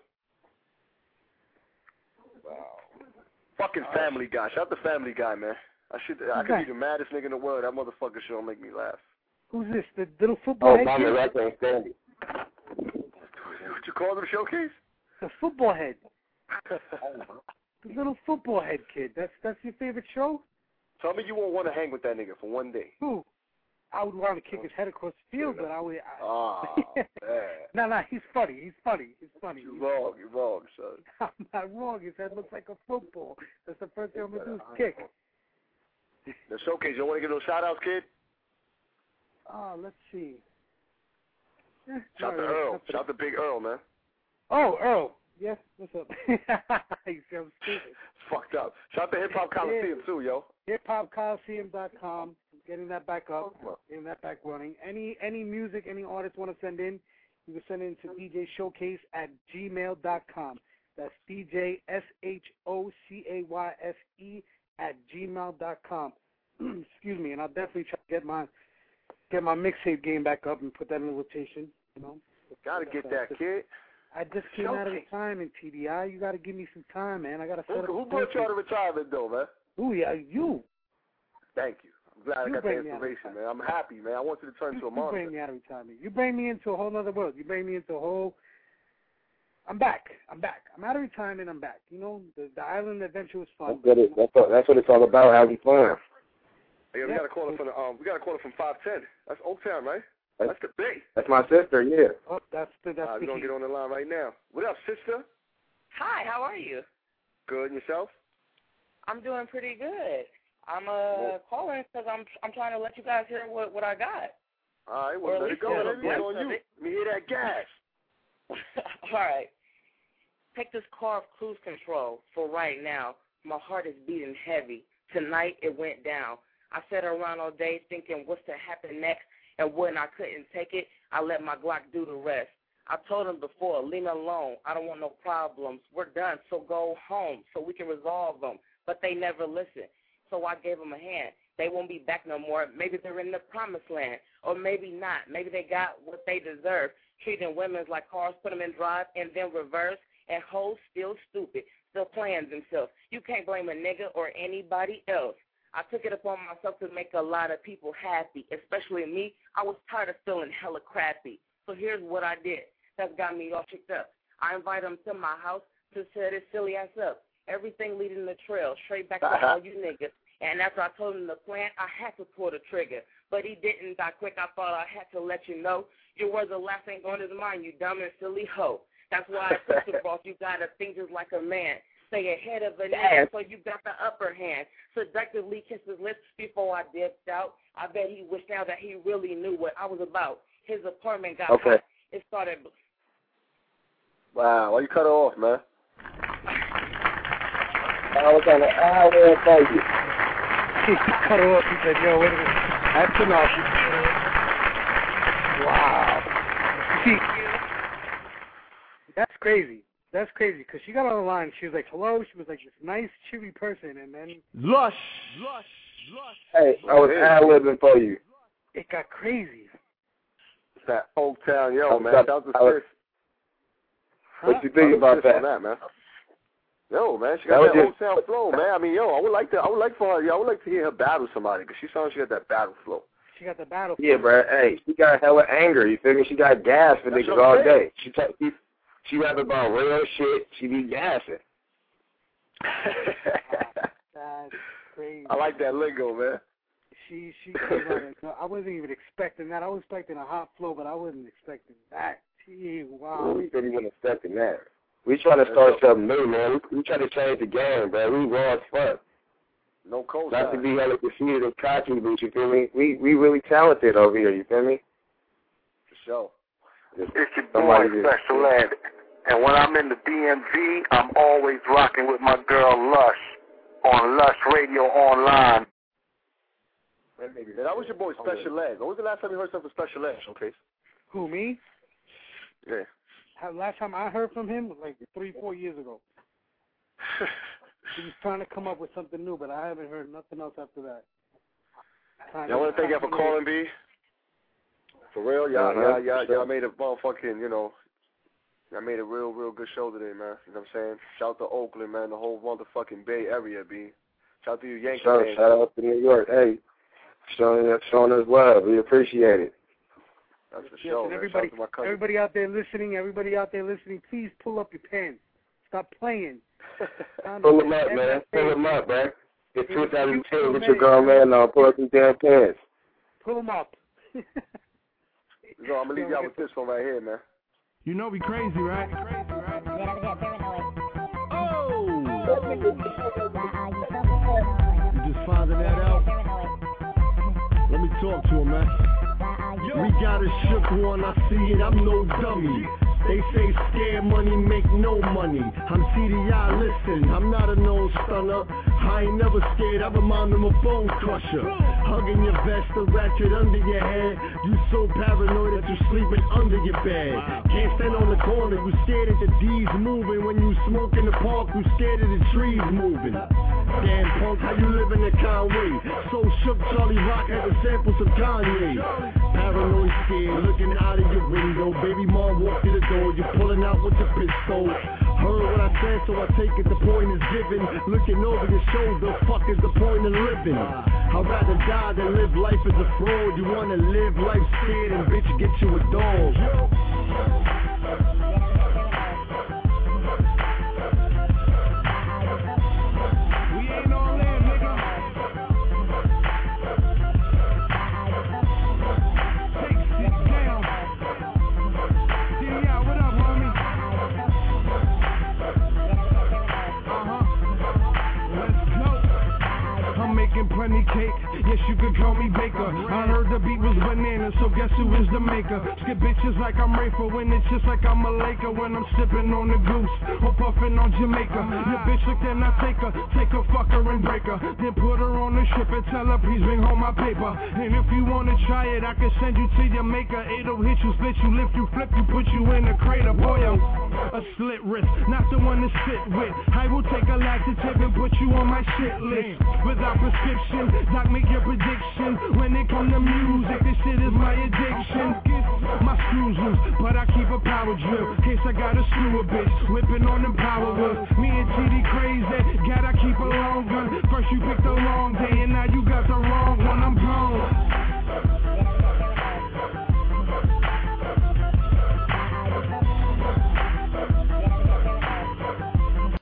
B: Wow. Fucking Family Guy. Shout out to Family Guy, man. I should, I could be the maddest nigga in the world. That motherfucker sure don't make me laugh.
G: Who's this? The little football
H: Oh,
G: head
H: Mama
G: kid?
H: Rack ain't standing.
B: What you call him, Showcase?
G: The football head. The little football head kid. That's that's your favorite show?
B: Tell me you won't want to hang with that nigga for one day.
G: Who? I would want to kick his head across the field, but I would. I,
B: Oh, man.
G: No, no, he's funny. He's funny. He's funny.
B: You're wrong. You're wrong, son.
G: I'm not wrong. His head looks like a football. That's the first thing I'm going to do is kick.
B: The showcase, you want to give those shout-outs, kid?
G: Oh, let's see. Eh,
B: Shout to
G: really.
B: Earl. Shout to Big Earl, man.
G: Oh, Earl. Yes, what's up? You see, I'm stupid.
B: Fucked up. Shout to Hip Hop Coliseum, too, yo.
G: hip hop coliseum dot com. Getting that back up. Getting that back running. Any any music, any artists want to send in, you can send it to D J Showcase at gmail dot com. That's D J S H O C A Y S E at gmail dot com. Excuse me, and I'll definitely try to get my get my mixtape game back up and put that in the rotation. You know,
B: gotta get that, kid.
G: I just came out of retirement, T D I. You gotta give me some time, man. I gotta set up.
B: Who brought you out of retirement, though, man?
G: Who? Yeah, you.
B: Thank you. I'm glad
G: You
B: I got the
G: bring me out of
B: inspiration, man. I'm happy, man. I want you to turn into a
G: You
B: monster.
G: bring me out of retirement. You bring me into a whole other world. You bring me into a whole. I'm back. I'm back. I'm out of retirement. I'm back. You know, the, the island adventure was fun.
H: That's what, it, that's, what, that's what it's all about, having fun.
B: Hey, we
G: Yeah.
B: got a caller from the, um, we got a caller from five ten. That's Oaktown, right? That's the Bay.
H: That's my sister, yeah.
G: Oh, that's the that's
B: All right,
G: the
B: we're gonna get on the line right now. What up, sister?
P: Hi, how are you?
B: Good, and yourself?
P: I'm doing pretty good. I'm uh calling because I'm I'm trying to let you guys hear what what I got.
B: All right,
P: Or
B: well,
P: at
B: let it
P: least
B: go.
P: get a
B: Let it
P: glimpse
B: go on
P: of
B: you.
P: it.
B: Let me hear that gas.
P: All right. Take this car of cruise control for right now. My heart is beating heavy. Tonight it went down. I sat around all day thinking what's to happen next, and when I couldn't take it, I let my Glock do the rest. I told him before, leave me alone. I don't want no problems. We're done, so go home so we can resolve them. But they never listen, so I gave them a hand. They won't be back no more. Maybe they're in the promised land, or maybe not. Maybe they got what they deserve, treating women like cars, put them in drive, and then reverse, and hoes still stupid, still playing themselves. You can't blame a nigga or anybody else. I took it upon myself to make a lot of people happy, especially me. I was tired of feeling hella crappy. So here's what I did. That's got me all kicked up. I invited him to my house to set his silly ass up. Everything leading the trail, straight back to all you niggas. And after I told him the plan, I had to pull the trigger. But he didn't die quick. I thought I had to let you know. Your words the last thing on his mind, you dumb and silly hoe. That's why I put the boss. You got to think just like a man. Stay ahead of a nigga so you got the upper hand. Seductively kissed his lips before I dipped out. I bet he wished now that he really knew what I was about. His apartment got
B: Okay.
P: hot. It started.
B: Wow, why you cut her off, man?
H: I was on the hour for you.
G: He cut her off. He said, yo, wait a minute. That's enough. Wow. See, that's crazy. That's crazy, because she got on the line. She was like, hello. She was like this nice, cheery person, and then...
C: Lush. Lush. Lush.
H: Hey, I was ad-libbing for you.
G: It got crazy.
B: It's that Oaktown, yo,
H: I'm
B: man.
H: sorry.
B: Shout out to
H: I was-
B: sis.
H: What you think about
B: Sis on
H: that?
B: man? Yo, man, she
H: That
B: got
H: was
B: that
H: just-
B: Oaktown flow, man. I mean, yo, I would like to, I would like for her, yo, I would like to hear her battle somebody, because she sounds like she got that battle flow.
G: She got the battle.
H: Yeah, bro. Hey, she got hella anger. You feel me? She got gas for
B: That's
H: niggas
B: what I'm
H: all
B: saying.
H: day. She talk, she, she rap about real shit. She be gassing.
G: That's crazy.
B: I like that lingo, man.
G: She she came out and, I wasn't even expecting that. I was expecting a hot flow, but I wasn't expecting that. Gee, wow.
H: We really wasn't expecting that. We trying to start something new, man. We, we trying to change the game, bro. We raw as fuck.
B: No cold
H: Not to be hella conceited and cocky, but you feel me? We we really talented over here, you feel me?
B: For sure.
H: Just
Q: It's your
H: somebody
Q: boy,
H: just-
Q: Special Ed. And when I'm in the D M V, I'm always rocking with my girl Lush on Lush Radio Online.
B: Yeah, that was your boy, Special Ed. When was the last time you heard something from Special Ed, Showcase?
G: Who, me?
B: Yeah.
G: How, last time I heard from him was like three, four years ago. He was trying to come up with something new, but I haven't heard nothing else after that.
B: Y'all want to thank y'all for calling, B? For real, y'all,
H: Uh-huh.
B: y'all, y'all,
H: Sure.
B: y'all made a motherfucking, you know, y'all made a real, real good show today, man. You know what I'm saying? Shout to Oakland, man, the whole motherfucking Bay Area, B. Shout to you, Yankee
H: Shout,
B: fans.
H: shout out to New York. Hey, showing us, showing us love. We appreciate it.
B: That's for
G: Yes,
B: sure,
G: and
B: man.
G: everybody,
B: Shout out to my cousin.
G: everybody out there listening, everybody out there listening, please pull up your pants. Stop playing.
H: Pull them up, man. Pull them up, man. It's two thousand ten. Get your girl man on. Pull up these damn pants.
G: Pull them up.
B: So I'm gonna leave y'all with this one right here, man.
C: You know we crazy, right? Crazy, right? Oh! You just finding that out? Let me talk to him, man. We got a shook one, I see it, I'm no dummy. They say scared money make no money. I'm C D I, listen, I'm not a nose stunner. I ain't never scared, I remind them of bone crusher. Hugging your vest, the ratchet under your head. You so paranoid that you sleeping under your bed. Can't stand on the corner, you scared that the D's moving. When you smoke in the park, you scared of the trees moving. Damn punk, how you living in Conway? So shook, Charlie Rock had the samples of Kanye. Paranoid scared, looking out of your window. Baby mom walked through the door, you pulling out with the pistol. Heard what I said, so I take it, the point is given. Looking over your shoulder, fuck is the point of living? I'd rather die than live life as a fraud. You wanna live life scared and bitch get you a dog. Plenty cake, yes you could call me Baker. I heard the beat was banana, so guess who is the maker? Skip bitches like I'm Rafer, when it's just like I'm a Laker. When I'm sipping on the goose, or puffing on Jamaica. Your bitch look then I take her, take her, fuck her and break her. Then put her on the ship and tell her please bring home my paper. And if you wanna try it, I can send you to your maker. It'll hit you, split you, lift you, flip you, put you in a crater. Boy, I'm a slit wrist, not the one to sit with. I will take a laxative and put you on my shit list. Without prescription, doc, make your prediction. When it come to music, this shit is my addiction. My screws loose, but I keep a power drill. Case I gotta screw a bitch, whipping on them power wheels. Me and T D crazy, gotta keep a long gun. First you pick the wrong